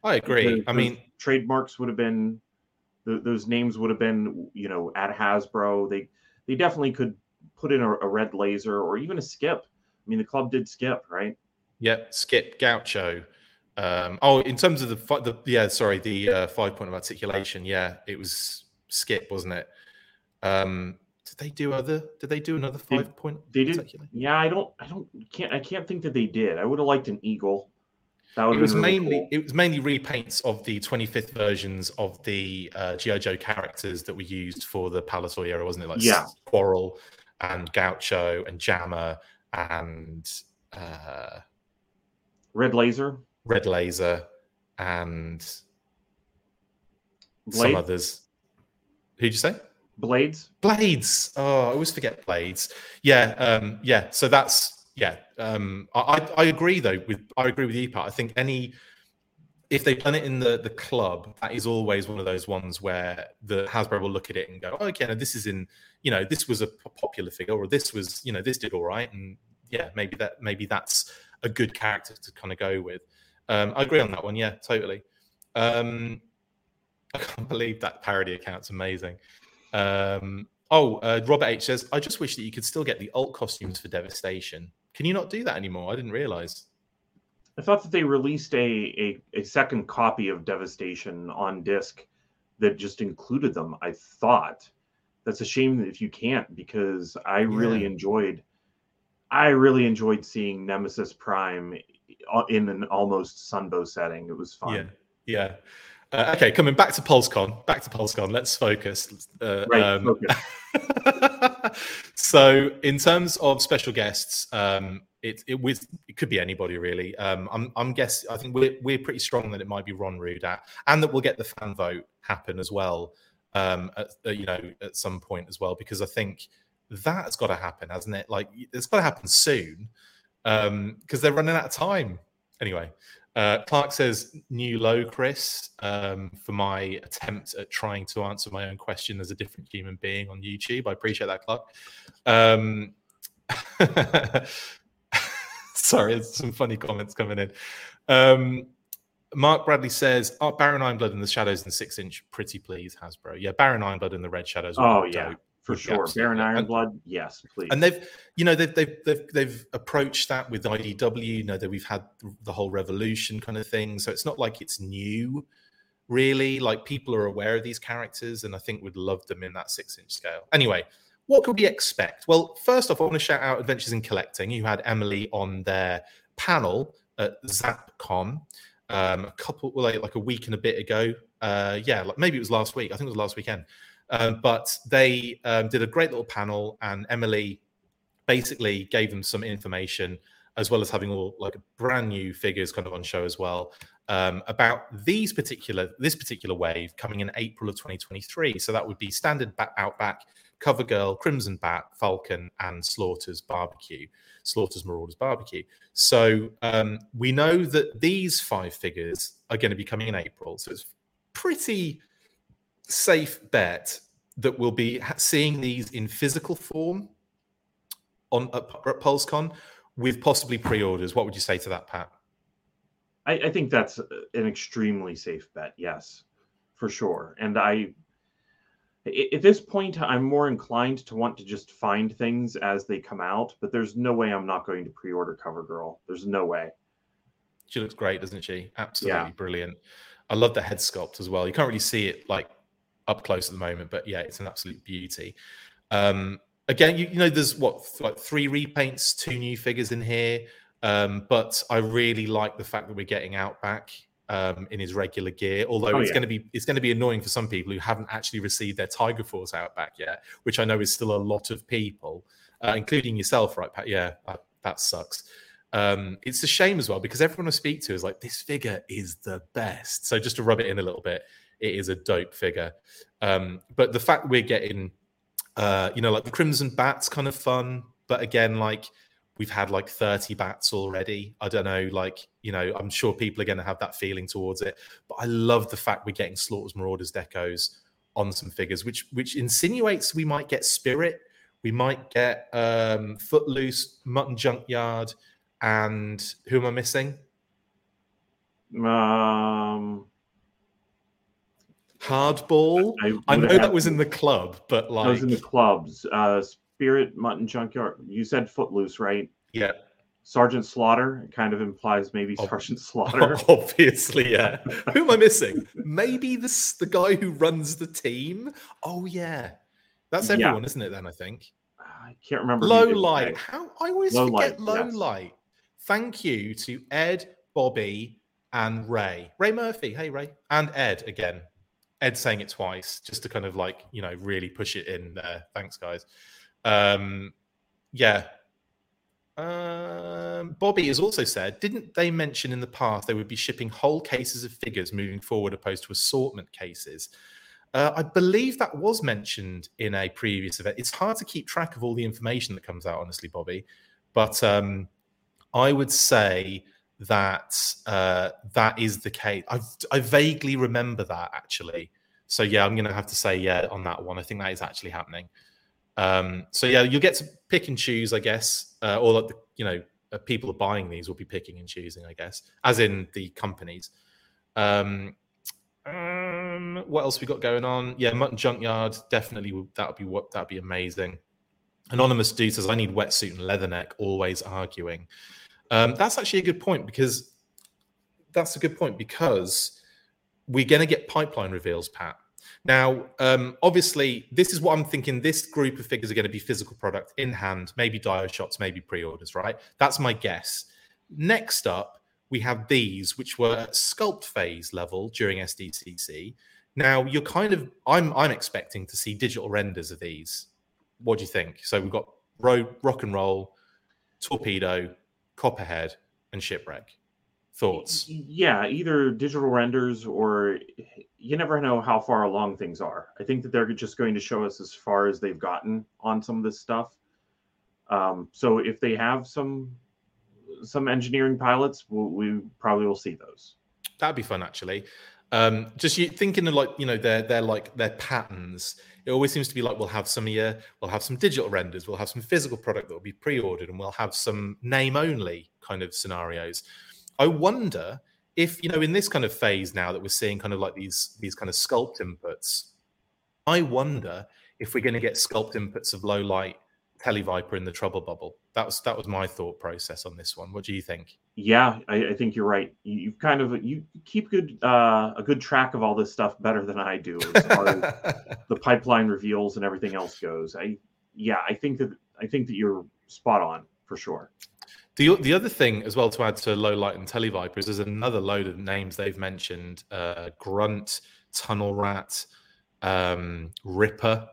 S1: I agree. I mean,
S2: trademarks would have been, those names would have been, you know, at Hasbro. They they definitely could put in a, a red laser or even a Skip. I mean, the club did Skip, right?
S1: Yeah, Skip, Gaucho. Um, oh, in terms of the, the yeah, sorry, the uh, five point of articulation. Yeah, it was Skip, wasn't it? Um, did they do other? Did they do another five
S2: they,
S1: point?
S2: They did. Yeah, I don't. I don't. Can't. I can't think that they did. I would have liked an eagle. That would
S1: it was
S2: really
S1: mainly
S2: cool.
S1: it was mainly repaints of the twenty-fifth versions of the uh, G I. Joe characters that were used for the Palitoy era, wasn't it? Like
S2: yeah.
S1: Quarrel and Gaucho and Jammer and uh,
S2: Red Laser,
S1: Red Laser, and
S2: Blade?
S1: some others. Who'd you say?
S2: Blades.
S1: Blades. Oh, I always forget Blades. Yeah, um, yeah. So that's yeah. Um, I I agree though with I agree with you, Pat. I think any if they've done it in the the club, that is always one of those ones where the Hasbro will look at it and go, oh, okay, no, this is in you know this was a popular figure, or this was you know this did all right, and yeah, maybe that maybe that's a good character to kind of go with. Um, I agree on that one. Yeah, totally. Um, I can't believe that parody account's amazing. Um, oh, uh, Robert H says, I just wish that you could still get the alt costumes for Devastation. Can you not do that anymore? I didn't realize.
S2: I thought that they released a, a, a second copy of Devastation on disc that just included them. I thought that's a shame if you can't, because I really yeah. enjoyed, I really enjoyed seeing Nemesis Prime in an almost Sunbow setting. It was fun.
S1: Yeah. Yeah. Uh, okay, coming back to PulseCon, back to PulseCon, let's focus. Uh,
S2: right,
S1: um,
S2: focus.
S1: So, in terms of special guests, um, it it, with, it could be anybody really. Um, I'm I'm guessing. I think we're we're pretty strong that it might be Ron Rudat, and that we'll get the fan vote happen as well. Um, at, uh, you know, at some point as well, because I think that's got to happen, hasn't it? Like, it's got to happen soon, because um, they're running out of time. Anyway. Uh, Clark says, new low, Chris, um, for my attempt at trying to answer my own question as a different human being on YouTube. I appreciate that, Clark. Um, sorry, there's some funny comments coming in. Um, Mark Bradley says, oh, Baron Ironblood in the shadows and six inch, pretty please, Hasbro. Yeah, Baron Ironblood in the red shadows.
S2: Oh, yeah. Dope. For sure, Baron Ironblood, yes, please.
S1: And they've, you know, they've they've they've, they've approached that with I D W. You know, that we've had the whole Revolution kind of thing, so it's not like it's new, really. Like, people are aware of these characters, and I think would love them in that six-inch scale. Anyway, what could we expect? Well, first off, I want to shout out Adventures in Collecting, who had Emily on their panel at ZapCon um, a couple, like, like a week and a bit ago. Uh, yeah, like maybe it was last week. I think it was last weekend. Um, but they um, did a great little panel, and Emily basically gave them some information, as well as having all like brand new figures kind of on show as well, um, about these particular this particular wave coming in April of twenty twenty-three. So that would be Standard Bat Outback, CoverGirl, Crimson Bat, Falcon, and Slaughter's Barbecue, Slaughter's Marauders Barbecue. So um, we know that these five figures are going to be coming in April. So it's pretty safe bet that we'll be seeing these in physical form on at, at PulseCon with possibly pre-orders. What would you say to that, Pat?
S2: I, I think that's an extremely safe bet. Yes, for sure. And I, at this point, I'm more inclined to want to just find things as they come out. But there's no way I'm not going to pre-order CoverGirl. There's no way.
S1: She looks great, doesn't she? Absolutely
S2: yeah.
S1: brilliant. I love the head sculpt as well. You can't really see it like up close at the moment, but yeah, it's an absolute beauty. Um, again, you, you know, there's what, like three repaints, two new figures in here. Um, but I really like the fact that we're getting Outback um, in his regular gear. Although oh, it's yeah. going to be it's going to be annoying for some people who haven't actually received their Tiger Force Outback yet, which I know is still a lot of people, uh, including yourself, right, Pat? Yeah, that, that sucks. Um, it's a shame as well, because everyone I speak to is like, this figure is the best. So just to rub it in a little bit, it is a dope figure. Um, but the fact we're getting, uh, you know, like the Crimson Bat's kind of fun. But again, like, we've had like thirty bats already. I don't know, like, you know, I'm sure people are going to have that feeling towards it. But I love the fact we're getting Slaughter's Marauders decos on some figures, which which insinuates we might get Spirit. We might get um, Footloose, Mutton Junkyard, and who am I missing?
S2: Um,
S1: Hardball.
S2: I,
S1: I know
S2: have,
S1: that was in the club, but like
S2: that was in the clubs. Uh, Spirit Mutton Junkyard. You said Footloose, right?
S1: Yeah.
S2: Sergeant Slaughter. It kind of implies maybe oh, Sergeant Slaughter.
S1: Obviously, yeah. Who am I missing? Maybe this the guy who runs the team. Oh yeah, that's everyone, yeah. Isn't it? Then I think.
S2: I can't remember.
S1: Low light. How I always
S2: low
S1: forget
S2: light,
S1: low
S2: yes.
S1: light. Thank you to Ed, Bobby, and Ray. Ray Murphy. Hey Ray, and Ed again. Ed saying it twice just to kind of like you know really push it in there. Thanks guys. Um, yeah. Um, Bobby has also said, didn't they mention in the past they would be shipping whole cases of figures moving forward opposed to assortment cases? Uh, I believe that was mentioned in a previous event. It's hard to keep track of all the information that comes out, honestly, Bobby. But um, I would say that uh, that is the case. I, I vaguely remember that, actually. So, yeah, I'm going to have to say, yeah, on that one. I think that is actually happening. Um, so yeah, you'll get to pick and choose, I guess, uh, or like the, you know, uh, people are buying these will be picking and choosing, I guess, as in the companies. Um, um, what else we got going on? Yeah, Mutton Junkyard, definitely that would be what that'd be amazing. Anonymous Dude says, I need wetsuit and leatherneck, always arguing. Um, that's actually a good point because that's a good point because we're going to get pipeline reveals, Pat. Now, um, obviously, this is what I'm thinking. This group of figures are going to be physical product in hand, maybe dio shots, maybe pre-orders, right? That's my guess. Next up, we have these, which were at sculpt phase level during S D C C. Now, you're kind of, I'm I'm expecting to see digital renders of these. What do you think? So we've got Ro- Rock and Roll, Torpedo, Copperhead, and Shipwreck. Thoughts?
S2: Yeah, either digital renders or you never know how far along things are. I think that they're just going to show us as far as they've gotten on some of this stuff. Um, so if they have some some engineering pilots, we'll, we probably will see those.
S1: That'd be fun, actually. Um, just you thinking of like you know they're they're like their patterns. It always seems to be like we'll have some here, we'll have some digital renders, we'll have some physical product that will be pre-ordered, and we'll have some name only kind of scenarios. I wonder if, you know, in this kind of phase now that we're seeing kind of like these these kind of sculpt inputs, I wonder if we're going to get sculpt inputs of low light Televiper in the Trouble Bubble. That was that was my thought process on this one. What do you think?
S2: Yeah, I, I think you're right. You, you kind of you keep good uh, a good track of all this stuff better than I do as far as the pipeline reveals and everything else goes. I yeah, I think that I think that you're spot on for sure.
S1: The the other thing as well to add to Low Light and Televiper is there's another load of names they've mentioned: uh, Grunt, Tunnel Rat, um, Ripper.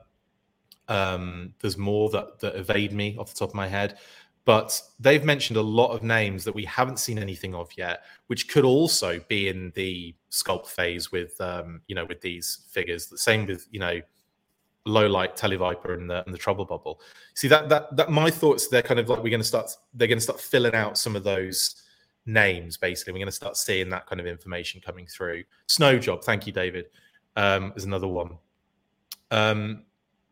S1: Um, there's more that, that evade me off the top of my head, but they've mentioned a lot of names that we haven't seen anything of yet, which could also be in the sculpt phase with um, you know with these figures. The same with you know. Low light Televiper and the and the Trouble Bubble. See that that that my thoughts. They're kind of like we're going to start. They're going to start filling out some of those names. Basically, we're going to start seeing that kind of information coming through. Snow Job, thank you, David. Um, is another one. Um,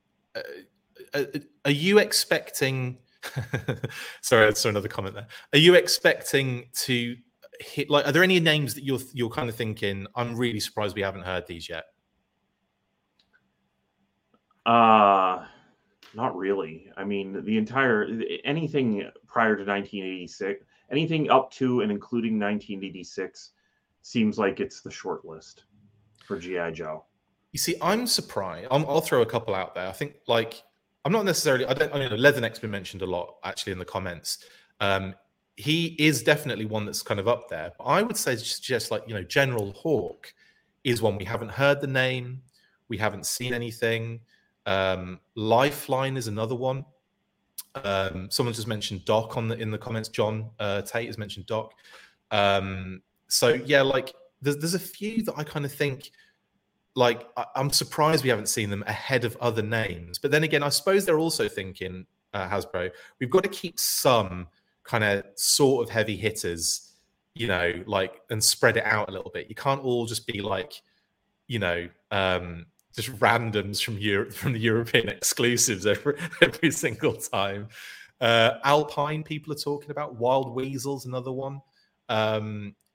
S1: uh, are you expecting? sorry, I saw another comment there. Are you expecting to hit? Like, are there any names that you're you're kind of thinking? I'm really surprised we haven't heard these yet.
S2: Uh, not really. I mean, the entire anything prior to nineteen eighty-six, anything up to and including nineteen eighty-six, seems like it's the short list for G I Joe.
S1: You see, I'm surprised. I'm, I'll throw a couple out there. I think, like, I'm not necessarily. I don't. I know Leatherneck's been mentioned a lot actually in the comments. Um, he is definitely one that's kind of up there. But I would say just, just like you know, General Hawk is one we haven't heard the name, we haven't seen anything. Um, Lifeline is another one. Um, someone just mentioned Doc on the in the comments. John uh, Tate has mentioned Doc. Um, so yeah, like there's there's a few that I kind of think like I, I'm surprised we haven't seen them ahead of other names. But then again, I suppose they're also thinking uh, Hasbro, we've got to keep some kind of sort of heavy hitters, you know, like and spread it out a little bit. You can't all just be like, you know. Um, Just randoms from Europe, from the European exclusives every every single time. Uh, Alpine, people are talking about. Wild Weasel's another one. Um,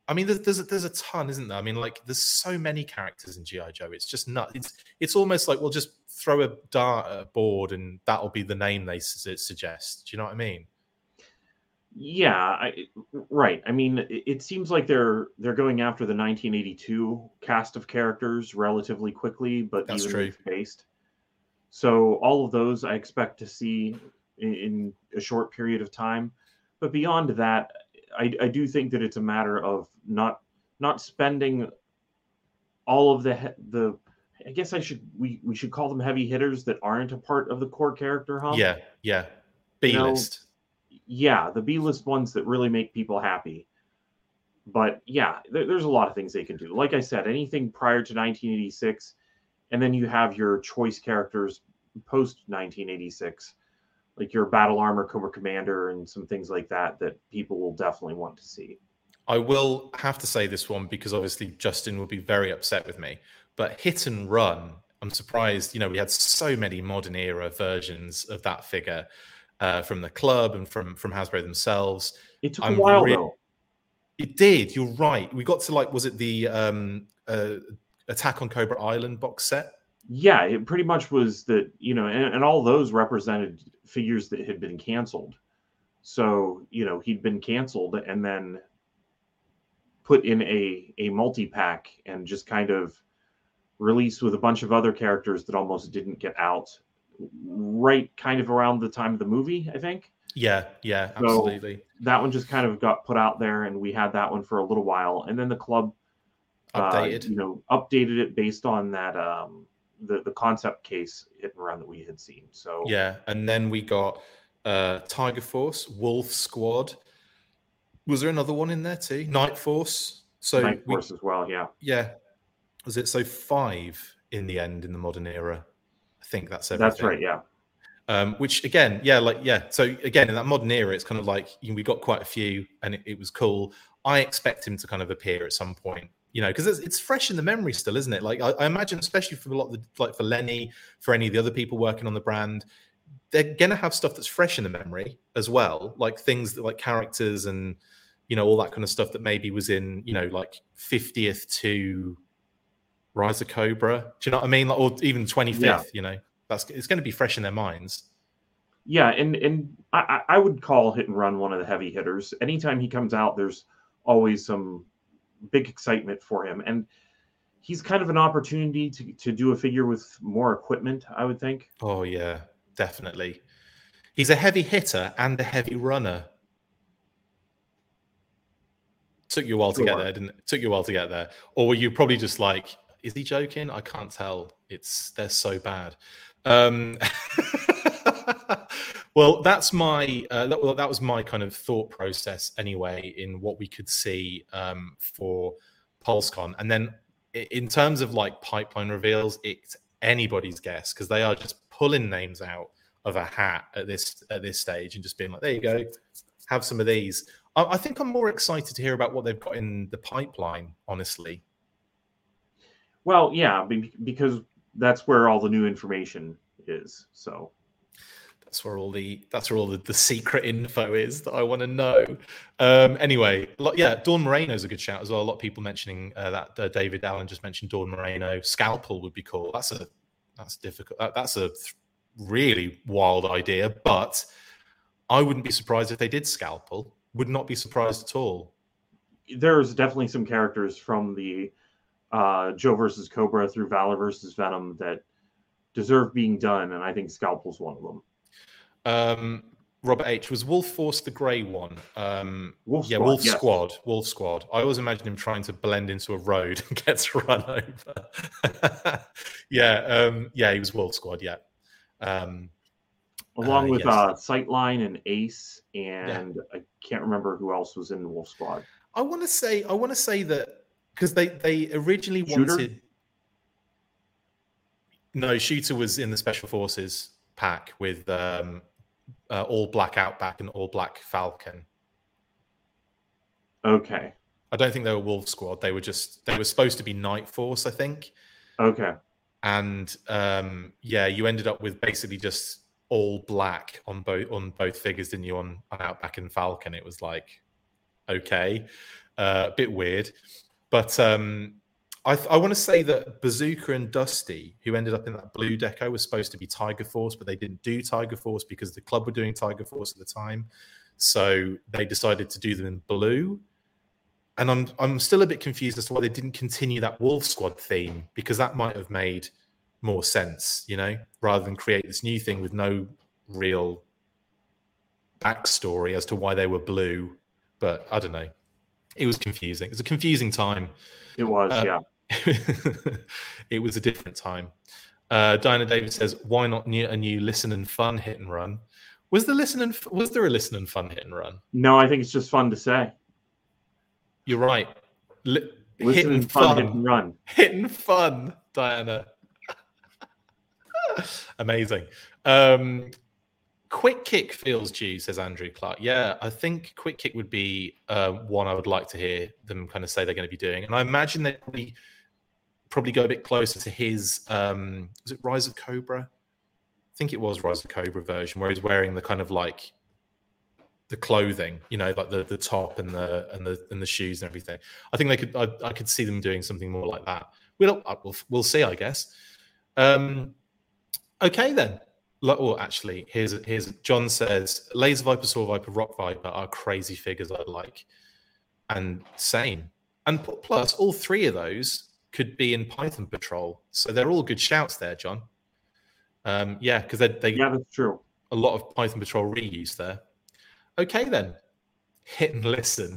S1: I mean, there's there's a, there's a ton, isn't there? I mean, like there's so many characters in G I. Joe. It's just nuts. It's it's almost like we'll just throw a dart at a board and that'll be the name they su- suggest. Do you know what I mean?
S2: Yeah, I, right. I mean, it, it seems like they're they're going after the nineteen eighty-two cast of characters relatively quickly, but
S1: That's
S2: evenly
S1: true.
S2: spaced. So all of those I expect to see in, in a short period of time. But beyond that, I, I do think that it's a matter of not not spending all of the he- the. I guess I should we we should call them heavy hitters that aren't a part of the core character hump.
S1: Yeah, yeah.
S2: You know,
S1: B-list.
S2: yeah, the B-list ones that really make people happy. But yeah, there, there's a lot of things they can do. Like I said, anything prior to nineteen eighty-six, and then you have your choice characters post nineteen eighty-six, like your Battle Armor Cobra Commander and some things like that that people will definitely want to see.
S1: I will have to say this one because obviously Justin will be very upset with me. But Hit and Run, I'm surprised. You know, we had so many modern era versions of that figure. Uh, from the club and from from Hasbro themselves.
S2: It took
S1: I'm
S2: a while
S1: re-
S2: though.
S1: It did. You're right. We got to like, was it the um, uh, Attack on Cobra Island box set?
S2: Yeah, it pretty much was that, you know, and, and all those represented figures that had been canceled. So, you know, he'd been canceled and then put in a a multi-pack and just kind of released with a bunch of other characters that almost didn't get out right kind of around the time of the movie, I think.
S1: Yeah, yeah,
S2: So
S1: absolutely.
S2: that one just kind of got put out there and we had that one for a little while. And then the club
S1: Updated.
S2: uh, you know, updated it based on that um the, the concept case hit and run that we had seen. So
S1: Yeah, and then we got uh, Tiger Force, Wolf Squad. Was there another one in there too? Night Force. So
S2: Night
S1: we,
S2: Force as well, yeah.
S1: yeah, was it so five in the end in the modern era? I think that's everything.
S2: That's right, yeah.
S1: Um, which again, yeah, like yeah. So again, in that modern era, it's kind of like you know, we got quite a few, and it, it was cool. I expect him to kind of appear at some point, you know, because it's, it's fresh in the memory still, isn't it? Like I, I imagine, especially for a lot of the, like for Lenny, for any of the other people working on the brand, they're gonna have stuff that's fresh in the memory as well, like things that like characters and you know all that kind of stuff that maybe was in you know like fiftieth to Rise of Cobra. Do you know what I mean? Like, or even twenty-fifth. Yeah. You know, that's it's going to be fresh in their minds.
S2: Yeah, and and I, I would call Hit and Run one of the heavy hitters. Anytime he comes out, there's always some big excitement for him, and he's kind of an opportunity to to do a figure with more equipment, I would think.
S1: Oh yeah, definitely. He's a heavy hitter and a heavy runner. Took you a while sure. to get there, didn't it? Took you a while to get there, or were you probably just like, is he joking? I can't tell. It's they're so bad. Um, well, that's my uh, that, well, that was my kind of thought process anyway in what we could see um, for PulseCon, and then in terms of like pipeline reveals, it's anybody's guess because they are just pulling names out of a hat at this at this stage and just being like, there you go, have some of these. I, I think I'm more excited to hear about what they've got in the pipeline, honestly.
S2: Well, yeah, because that's where all the new information is. So
S1: that's where all the that's where all the, the secret info is that I want to know. Um, anyway, yeah, Dawn Moreno's a good shout as well. A lot of people mentioning uh, that. Uh, David Allen just mentioned Dawn Moreno. Scalpel would be cool. That's a that's difficult. That, that's a th- really wild idea, but I wouldn't be surprised if they did Scalpel. Would not be surprised at all.
S2: There's definitely some characters from the Uh, Joe versus Cobra through Valor versus Venom that deserve being done, and I think Scalpel's one of them.
S1: Um, Robert H. Was Wolf Force the grey one? Um,
S2: Wolf
S1: yeah,
S2: Squad,
S1: Wolf
S2: yes.
S1: Squad. Wolf Squad. I always imagine him trying to blend into a road and gets run over. yeah, um, yeah, he was Wolf Squad. Yeah, um,
S2: along
S1: uh,
S2: with
S1: yes.
S2: uh, Sightline and Ace, and yeah. I can't remember who else was in the Wolf Squad.
S1: I want to say, I want to say that. Because they, they originally
S2: Shooter?
S1: wanted... No, Shooter was in the Special Forces pack with um, uh, all black Outback and all black Falcon.
S2: Okay.
S1: I don't think they were Wolf Squad. They were just... They were supposed to be Night Force, I think.
S2: Okay.
S1: And, um, yeah, you ended up with basically just all black on both on both figures, didn't you, on, on Outback and Falcon? It was like, okay... Uh, a bit weird. But um, I, I want to say that Bazooka and Dusty, who ended up in that blue deco, was supposed to be Tiger Force, but they didn't do Tiger Force because the club were doing Tiger Force at the time. So they decided to do them in blue. And I'm I'm still a bit confused as to why they didn't continue that Wolf Squad theme, because that might have made more sense, you know, rather than create this new thing with no real backstory as to why they were blue. But I don't know. It was confusing. It was a confusing time.
S2: It was,
S1: uh,
S2: yeah.
S1: It was a different time. Uh, Diana Davis says, "Why not new, a new Listen and Fun hit and run?" Was the Listen and was there a Listen and Fun hit and run?
S2: No, I think it's just fun to say.
S1: You're right. Li-
S2: Listen
S1: hit and
S2: and fun,
S1: fun,
S2: hit and run.
S1: Hit and fun, Diana. Amazing. Um, Quick Kick feels due, says Andrew Clark. Yeah, I think Quick Kick would be uh, one I would like to hear them kind of say they're going to be doing. And I imagine they'd probably, probably go a bit closer to his, um, was it Rise of Cobra? I think it was Rise of Cobra version, where he's wearing the kind of like the clothing, you know, like the, the top and the and the and the shoes and everything. I think they could. I, I could see them doing something more like that. We'll we'll, we'll see, I guess. Um, okay then. Well, actually, here's here's John says Laser Viper, Saw Viper, Rock Viper are crazy figures I like, and same. And plus, all three of those could be in Python Patrol, so they're all good shouts there, John. Um, yeah, because they they
S2: yeah, that's true.
S1: A lot of Python Patrol reuse there. Okay, then. Hit and listen.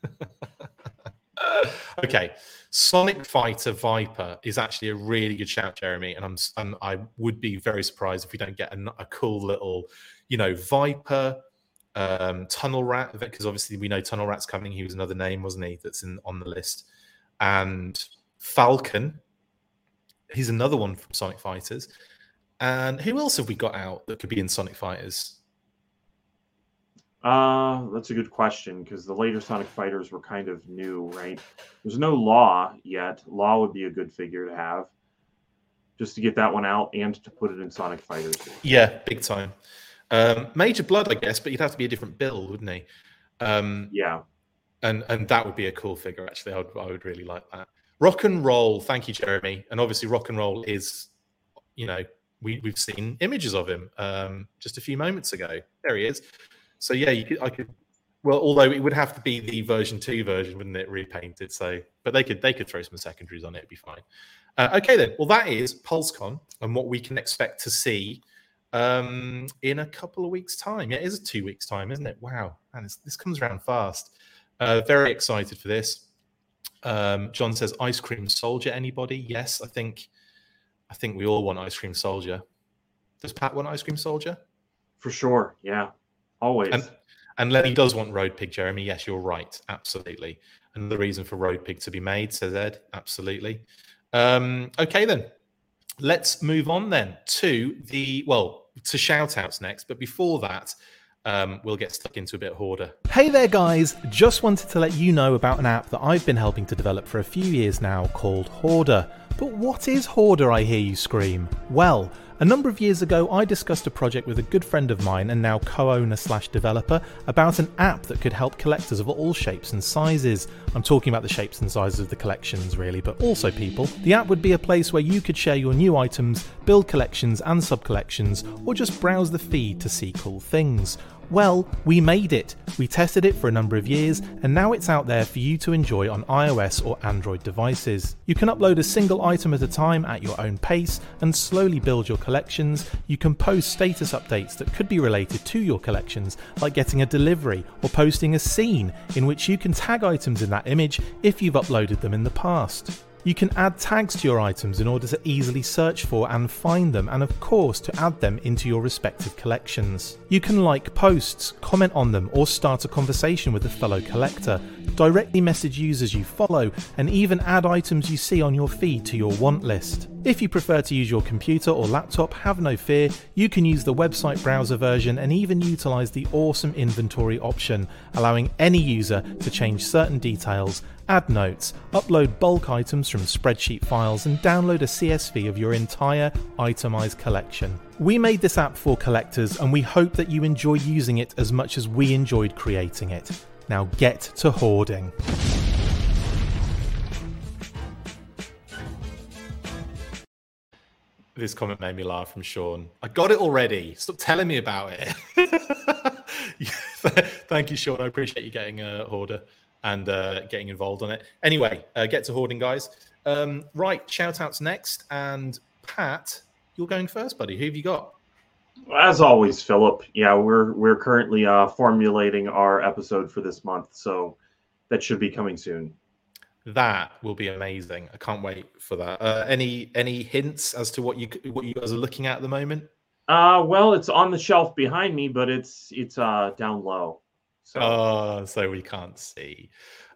S1: Okay. Sonic Fighter Viper is actually a really good shout, Jeremy. And I'm, I'm I would be very surprised if we don't get a, a cool little, you know, Viper, um, Tunnel Rat, because obviously we know Tunnel Rat's coming. He was another name, wasn't he? That's in on the list. And Falcon. He's another one from Sonic Fighters. And who else have we got out that could be in Sonic Fighters?
S2: Uh, that's a good question, because the later Sonic Fighters were kind of new, right? There's no Law yet. Law would be a good figure to have, just to get that one out and to put it in Sonic Fighters.
S1: Yeah, big time. Um, Major Blood, I guess, but he'd have to be a different build, wouldn't he? Um,
S2: yeah.
S1: And and that would be a cool figure, actually. I would, I would really like that. Rock and Roll, thank you, Jeremy. And obviously Rock and Roll is, you know, we, we've seen images of him um, just a few moments ago. There he is. So yeah, you could, I could. Well, although it would have to be the version two version, wouldn't it, repainted? So, but they could they could throw some secondaries on it. It'd be fine. Uh, okay then. Well, that is PulseCon and what we can expect to see um, in a couple of weeks' time. Yeah, it is a two weeks' time, isn't it? Wow, man, this, this comes around fast. Uh, very excited for this. Um, John says, "Ice Cream Soldier." Anybody? Yes, I think. I think we all want Ice Cream Soldier. Does Pat want Ice Cream Soldier?
S2: For sure. Yeah. Always.
S1: And, and Lenny does want Road Pig, Jeremy. Yes, you're right. Absolutely. And the reason for Road Pig to be made, says Ed. Absolutely. Um, okay, then. Let's move on then to the, well, to shout outs next. But before that, um, we'll get stuck into a bit of Hoarder.
S3: Hey there, guys. Just wanted to let you know about an app that I've been helping to develop for a few years now called Hoarder. But what is Hoarder, I hear you scream? Well, a number of years ago, I discussed a project with a good friend of mine and now co-owner slash developer about an app that could help collectors of all shapes and sizes. I'm talking about the shapes and sizes of the collections, really, but also people. The app would be a place where you could share your new items, build collections and sub-collections, or just browse the feed to see cool things. Well, we made it. We tested it for a number of years, and now it's out there for you to enjoy on iOS or Android devices. You can upload a single item at a time at your own pace and slowly build your collections. You can post status updates that could be related to your collections, like getting a delivery or posting a scene in which you can tag items in that image if you've uploaded them in the past. You can add tags to your items in order to easily search for and find them, and of course to add them into your respective collections. You can like posts, comment on them, or start a conversation with a fellow collector, directly message users you follow, and even add items you see on your feed to your want list. If you prefer to use your computer or laptop, have no fear, you can use the website browser version and even utilise the awesome inventory option, allowing any user to change certain details, add notes, upload bulk items from spreadsheet files, and download a C S V of your entire itemised collection. We made this app for collectors, and we hope that you enjoy using it as much as we enjoyed creating it. Now get to hoarding.
S1: This comment made me laugh from Sean. I got it already. Stop telling me about it. Thank you, Sean. I appreciate you getting a hoarder and uh, getting involved on it. Anyway, uh, get to hoarding, guys. Um, right, shout outs next. And Pat, you're going first, buddy. Who have you got?
S2: As always, Philip. Yeah, we're we're currently uh, formulating our episode for this month, so that should be coming soon.
S1: That will be amazing. I can't wait for that. Uh, any any hints as to what you what you guys are looking at at the moment?
S2: Uh, well, it's on the shelf behind me, but it's it's uh down low. So.
S1: Oh, so we can't see.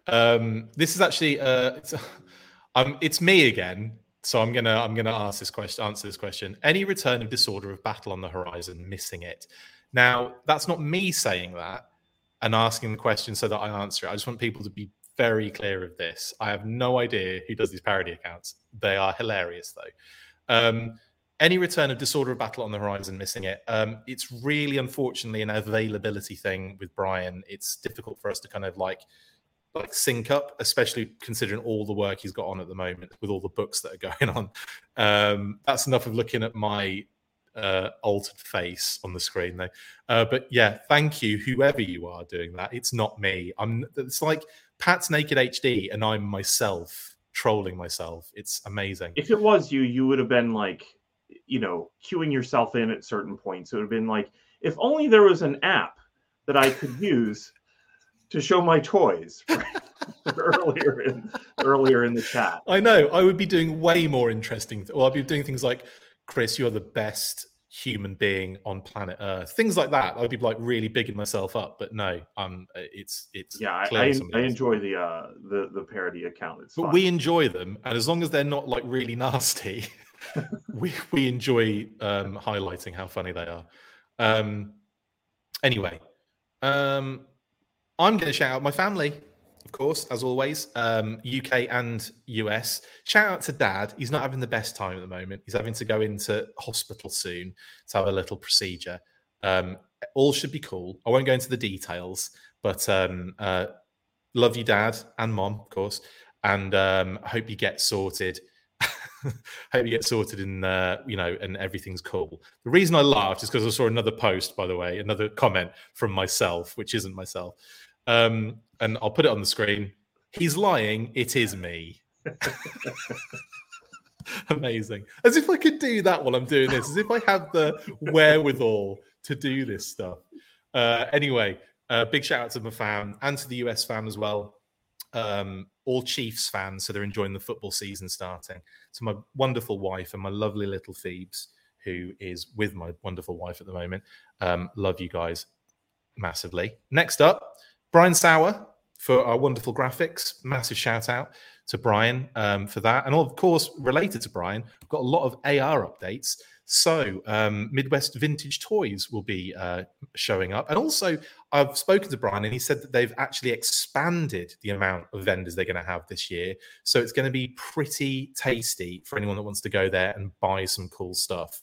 S1: Um, this is actually uh, it's, um, it's me again. So I'm gonna I'm gonna ask this question, answer this question. Any return of Disorder of Battle on the horizon? Missing it. Now that's not me saying that and asking the question so that I answer it. I just want people to be very clear of this. I have no idea who does these parody accounts. They are hilarious though. Um, any return of Disorder of Battle on the horizon? Missing it. Um, it's really unfortunately an availability thing with Brian. It's difficult for us to kind of like like sync up, especially considering all the work he's got on at the moment with all the books that are going on. Um, that's enough of looking at my uh, altered face on the screen though. Uh, but yeah, thank you, whoever you are doing that. It's not me. I'm. It's like Pat's Naked H D and I'm myself trolling myself. It's amazing.
S2: If it was you, you would have been like, you know, queuing yourself in at certain points. It would have been like, if only there was an app that I could use to show my toys earlier in earlier in the chat.
S1: I know. I would be doing way more interesting. Th- well, I'd be doing things like, Chris, you're the best human being on planet Earth. Things like that. I'd be like really bigging myself up. But no, um, it's it's
S2: yeah. I, I, I enjoy the uh the the parody account. It's
S1: but
S2: fun.
S1: We enjoy them, and as long as they're not like really nasty, we we enjoy um, highlighting how funny they are. Um, anyway, um. I'm going to shout out my family, of course, as always, um, U K and U S. Shout out to Dad. He's not having the best time at the moment. He's having to go into hospital soon to have a little procedure. Um, all should be cool. I won't go into the details, but um, uh, love you, Dad and Mom, of course, and um, I hope you get sorted. Hope you get sorted and uh, you know, and everything's cool. The reason I laughed is because I saw another post, by the way, another comment from myself, which isn't myself. Um, and I'll put it on the screen. He's lying. It is me. Amazing. As if I could do that while I'm doing this. As if I have the wherewithal to do this stuff. Uh, anyway, uh, big shout out to my fan and to the U S fan as well. Um, all Chiefs fans, so they're enjoying the football season starting. To my wonderful wife and my lovely little Phoebes, who is with my wonderful wife at the moment. Um, love you guys massively. Next up, Brian Sauer for our wonderful graphics. Massive shout out to Brian um, for that. And of course, related to Brian, we've got a lot of A R updates. So um, Midwest Vintage Toys will be uh, showing up. And also, I've spoken to Brian and he said that they've actually expanded the amount of vendors they're going to have this year. So it's going to be pretty tasty for anyone that wants to go there and buy some cool stuff.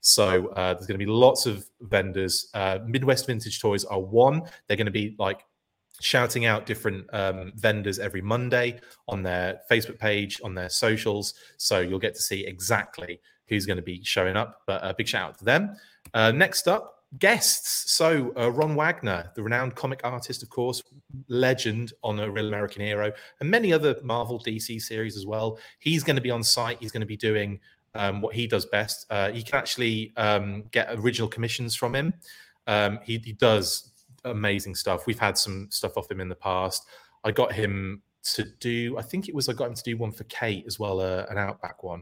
S1: So uh, there's going to be lots of vendors. Uh, Midwest Vintage Toys are one. They're going to be like shouting out different um, vendors every Monday on their Facebook page, on their socials. So you'll get to see exactly who's going to be showing up. But a big shout out to them. Uh, next up, guests. So uh, Ron Wagner, the renowned comic artist, of course, legend on A Real American Hero, and many other Marvel D C series as well. He's going to be on site. He's going to be doing um, what he does best. Uh, you can actually um, get original commissions from him. Um, he, he does amazing stuff. We've had some stuff off him in the past. I got him to do, I think it was, I got him to do one for Kate as well, uh, an Outback one.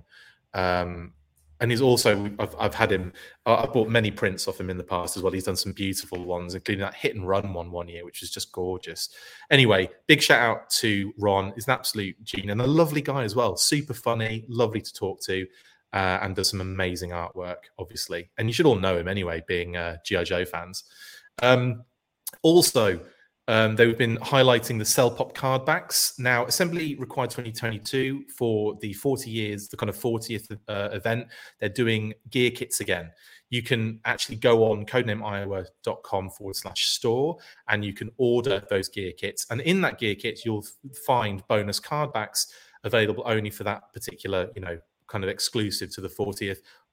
S1: Um, and he's also, I've, I've had him, I've bought many prints off him in the past as well. He's done some beautiful ones, including that Hit and Run one one year, which is just gorgeous. Anyway, big shout out to Ron. He's an absolute genius and a lovely guy as well. Super funny, lovely to talk to, uh, and does some amazing artwork, obviously. And you should all know him anyway, being uh, G I. Joe fans. Um, also, Um, they've been highlighting the Cell Pop card backs. Now, Assembly required twenty twenty-two for the forty years, the kind of fortieth uh, event. They're doing gear kits again. You can actually go on codenameiowa.com forward slash store and you can order those gear kits. And in that gear kit, you'll find bonus card backs available only for that particular, you know, kind of exclusive to the fortieth.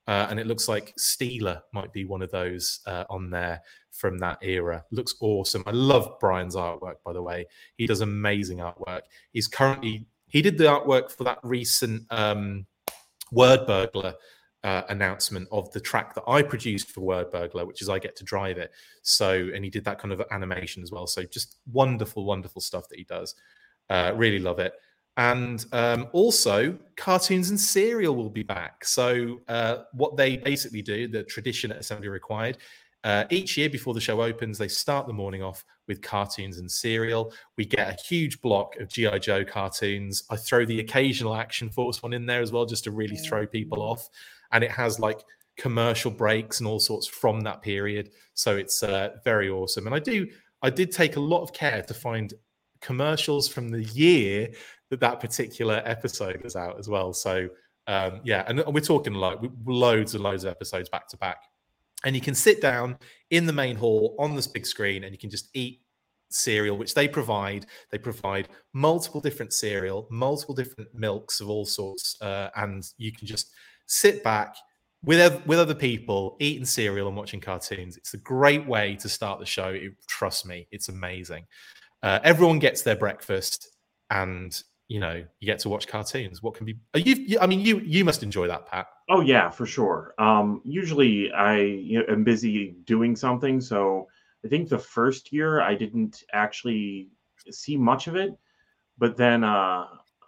S1: Uh, and it looks like Steeler might be one of those uh, on there from that era. Looks awesome. I love Brian's artwork, by the way. He does amazing artwork. He's currently, he did the artwork for that recent um, Word Burglar uh, announcement of the track that I produced for Word Burglar, which is I Get to Drive It. So, and he did that kind of animation as well. So just wonderful, wonderful stuff that he does. Uh, really love it. And um, also, Cartoons and Serial will be back. So uh, what they basically do, the tradition at Assembly Required, uh, each year before the show opens, they start the morning off with Cartoons and Serial. We get a huge block of G I. Joe cartoons. I throw the occasional Action Force one in there as well, just to really throw people off. And it has like commercial breaks and all sorts from that period. So it's uh, very awesome. And I do, I did take a lot of care to find commercials from the year that that particular episode was out as well. So um, yeah, and we're talking like loads and loads of episodes back to back. And you can sit down in the main hall on this big screen and you can just eat cereal, which they provide. They provide multiple different cereal, multiple different milks of all sorts. Uh, and you can just sit back with, with other people, eating cereal and watching cartoons. It's a great way to start the show. It, trust me, it's amazing. Uh, everyone gets their breakfast and you know, you get to watch cartoons. What can be? Are you, you? I mean, you you must enjoy that, Pat.
S2: Oh yeah, for sure. Um, usually, I you know, am busy doing something, so I think the first year I didn't actually see much of it, but then uh,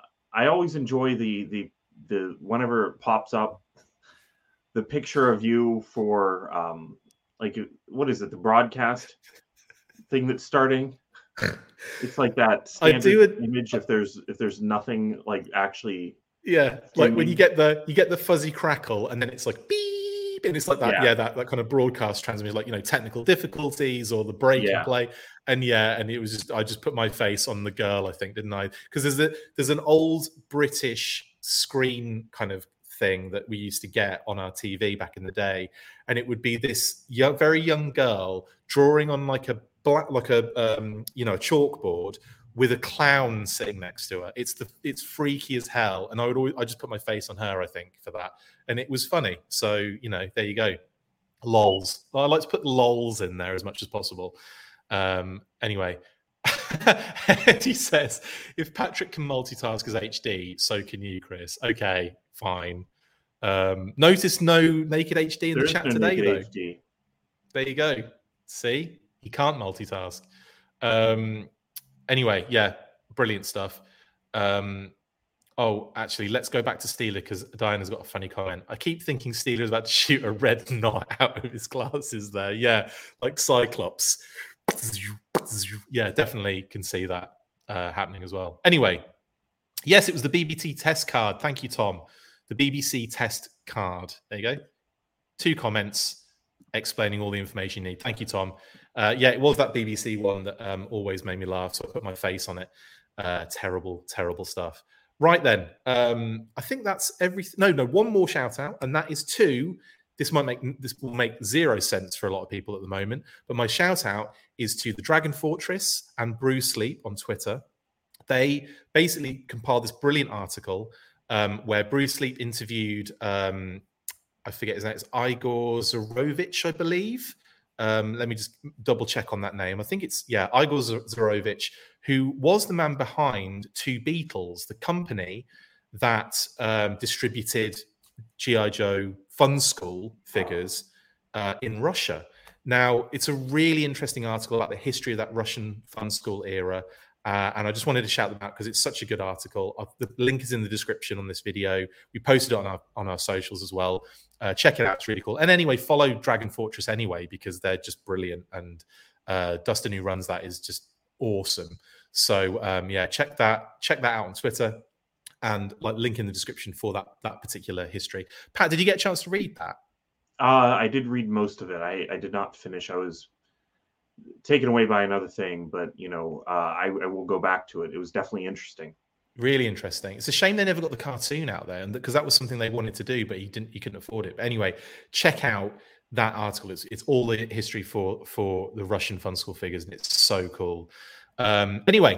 S2: I always enjoy the the the whenever it pops up, the picture of you for um, like what is it, the broadcast thing that's starting. It's like that standard I do it, image if there's if there's nothing like actually
S1: yeah like streaming. When you get the you get the fuzzy crackle and then it's like beep and it's like that yeah, yeah that, that kind of broadcast transmission, like you know technical difficulties or the break yeah. and play and yeah and it was just I just put my face on the girl, I think, didn't I? Because there's a there's an old British screen kind of thing that we used to get on our T V back in the day, and it would be this young, very young girl drawing on like a black, like a um, you know, a chalkboard with a clown sitting next to her. It's the it's freaky as hell, and I would always I just put my face on her, I think, for that, and it was funny. So you know, there you go, lols. I like to put lols in there as much as possible. Um, anyway, he says if Patrick can multitask as H D, so can you, Chris. Okay, fine. Um, notice no naked H D in
S2: there
S1: the chat
S2: no
S1: today, though.
S2: H D.
S1: There you go. See. He can't multitask. Um, anyway, yeah, brilliant stuff. Um, oh, actually, let's go back to Steeler because Diana's got a funny comment. I keep thinking Steeler's about to shoot a red knot out of his glasses there. Yeah, like Cyclops. Yeah, definitely can see that uh, happening as well. Anyway, yes, it was the B B C test card. Thank you, Tom. The B B C test card. There you go. Two comments explaining all the information you need. Thank you, Tom. Uh, yeah, it was that B B C one that um, always made me laugh, so I put my face on it. Uh, terrible, terrible stuff. Right then, um, I think that's everything. No, no, one more shout out, and that is to, this might make, this will make zero sense for a lot of people at the moment, but my shout out is to the Dragon Fortress and Bruce Sleep on Twitter. They basically compiled this brilliant article um, where Bruce Sleep interviewed, um, I forget his name, it's Igor Zarovich, I believe. Um, let me just double check on that name. I think it's, yeah, Igor Zarovich, who was the man behind Two Beatles, the company that um, distributed G I. Joe Fun School figures uh, in Russia. Now, it's a really interesting article about the history of that Russian Fun School era. Uh, and I just wanted to shout them out because it's such a good article. Uh, the link is in the description on this video. We posted it on our on our socials as well. Uh, check it out; it's really cool. And anyway, follow Dragon Fortress anyway because they're just brilliant. And uh, Dustin, who runs that, is just awesome. So um, yeah, check that check that out on Twitter, and like link in the description for that that particular history. Pat, did you get a chance to read that?
S2: Uh, I did read most of it. I, I did not finish. I was taken away by another thing, but you know, uh, I, I will go back to it. It was definitely interesting.
S1: Really interesting. It's a shame they never got the cartoon out there, and because that was something they wanted to do, but he didn't. He couldn't afford it. But anyway, check out that article. It's it's all the history for for the Russian Fun School figures, and it's so cool. Um, anyway,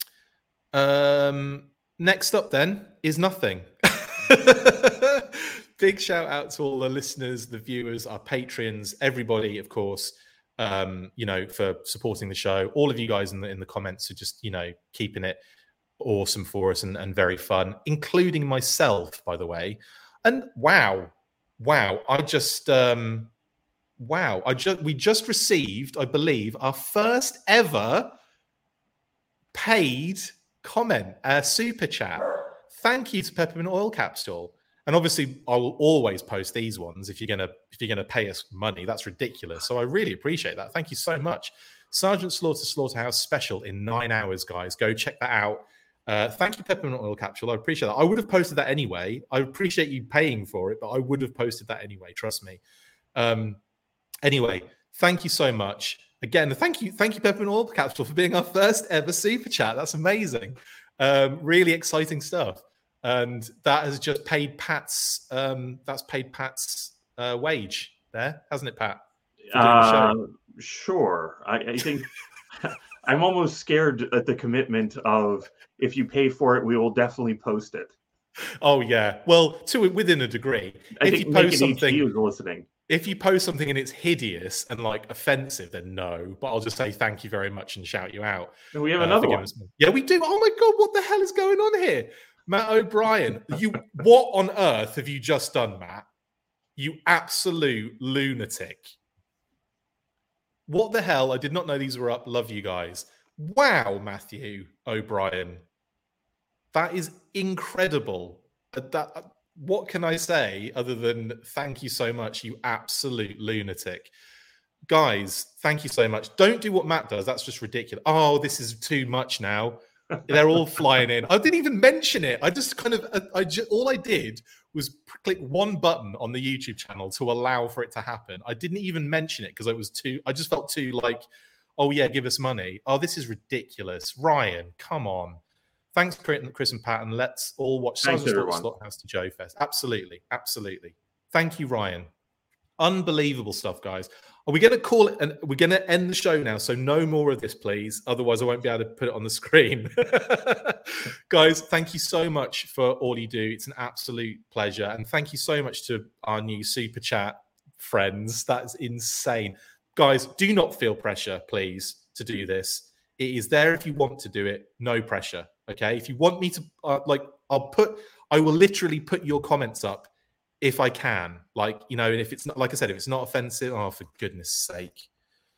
S1: um, next up then is nothing. big shout out to all the listeners, the viewers, our Patreons, everybody, of course, um, you know, for supporting the show. All of you guys in the in the comments are just, you know, keeping it awesome for us and, and very fun, including myself, by the way. And wow, wow, I just um wow, I just we just received, I believe, our first ever paid comment, uh, super chat. Thank you to Peppermint Oil Capsule. And obviously, I will always post these ones if you're gonna if you're gonna pay us money. That's ridiculous. So I really appreciate that. Thank you so much. Sergeant Slaughter Slaughterhouse special in nine hours, guys. Go check that out. Uh, thank you, Peppermint Oil Capsule. I appreciate that. I would have posted that anyway. I appreciate you paying for it, but I would have posted that anyway. Trust me. Um, anyway, thank you so much. Again, thank you, thank you, Peppermint Oil Capsule, for being our first ever super chat. That's amazing. Um, really exciting stuff. And that has just paid Pat's. Um, that's paid Pat's uh, wage there, hasn't it, Pat?
S2: Uh, sure. I, I think I'm almost scared at the commitment of, if you pay for it, we will definitely post it.
S1: Oh yeah. Well, to within a degree.
S2: I
S1: if
S2: think
S1: you post something,
S2: H D is listening.
S1: If you post something and it's hideous and like offensive, then no. But I'll just say thank you very much and shout you out.
S2: And we have
S1: uh,
S2: another one.
S1: Yeah, we do. Oh my god, what the hell is going on here, Matt O'Brien? You, what on earth have you just done, Matt? You absolute lunatic. What the hell? I did not know these were up. Love you guys. Wow, Matthew O'Brien. That is incredible. That, what can I say other than thank you so much, you absolute lunatic. Guys, thank you so much. Don't do what Matt does. That's just ridiculous. Oh, this is too much now. They're all flying in. I didn't even mention it. I just kind of, I just, all I did was click one button on the YouTube channel to allow for it to happen. I didn't even mention it because I was too, I just felt too like, oh yeah, give us money. Oh, this is ridiculous. Ryan, come on. Thanks, Chris and Pat, and let's all watch Sergeant Slaughterhouse to Joe Fest. Absolutely, absolutely. Thank you, Ryan. Unbelievable stuff, guys. Are we going to call it, and we're going to end the show now, so no more of this, please. Otherwise, I won't be able to put it on the screen. Guys, thank you so much for all you do. It's an absolute pleasure. And thank you so much to our new Super Chat friends. That's insane. Guys, do not feel pressure, please, to do this. It is there if you want to do it. No pressure. Okay, if you want me to, uh, like, I'll put, I will literally put your comments up if I can. Like, you know, and if it's not, like I said, if it's not offensive, oh, for goodness sake.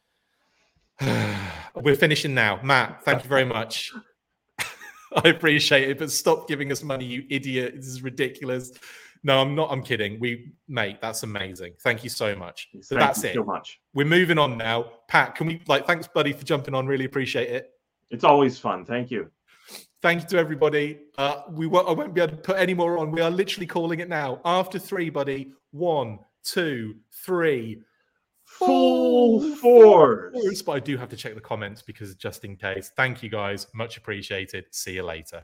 S1: We're finishing now. Matt, thank you very much. I appreciate it, but stop giving us money, you idiot. This is ridiculous. No, I'm not. I'm kidding. We, mate, that's amazing. Thank you so much. So
S2: Thank
S1: that's
S2: you
S1: it.
S2: so much.
S1: We're moving on now. Pat, can we, like, thanks, buddy, for jumping on. Really appreciate it.
S2: It's always fun. Thank you.
S1: Thank you to everybody. Uh, we won't, I won't be able to put any more on. We are literally calling it now. After three, buddy. One, two, three.
S2: Full force.
S1: But I do have to check the comments because just in case. Thank you, guys. Much appreciated. See you later.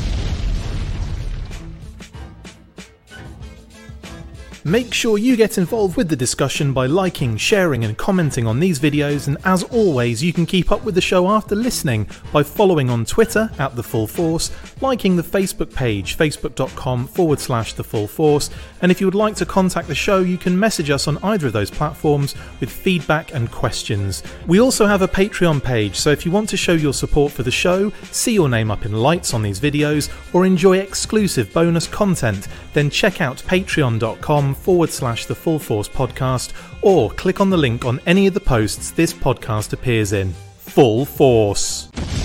S3: Make sure you get involved with the discussion by liking, sharing and commenting on these videos, and as always you can keep up with the show after listening by following on Twitter at The Full Force, liking the Facebook page facebook.com forward slash The Full Force, and if you would like to contact the show you can message us on either of those platforms with feedback and questions. We also have a Patreon page, so if you want to show your support for the show, see your name up in lights on these videos, or enjoy exclusive bonus content, then check out patreon.com forward slash the Full Force podcast, or click on the link on any of the posts this podcast appears in. Full Force.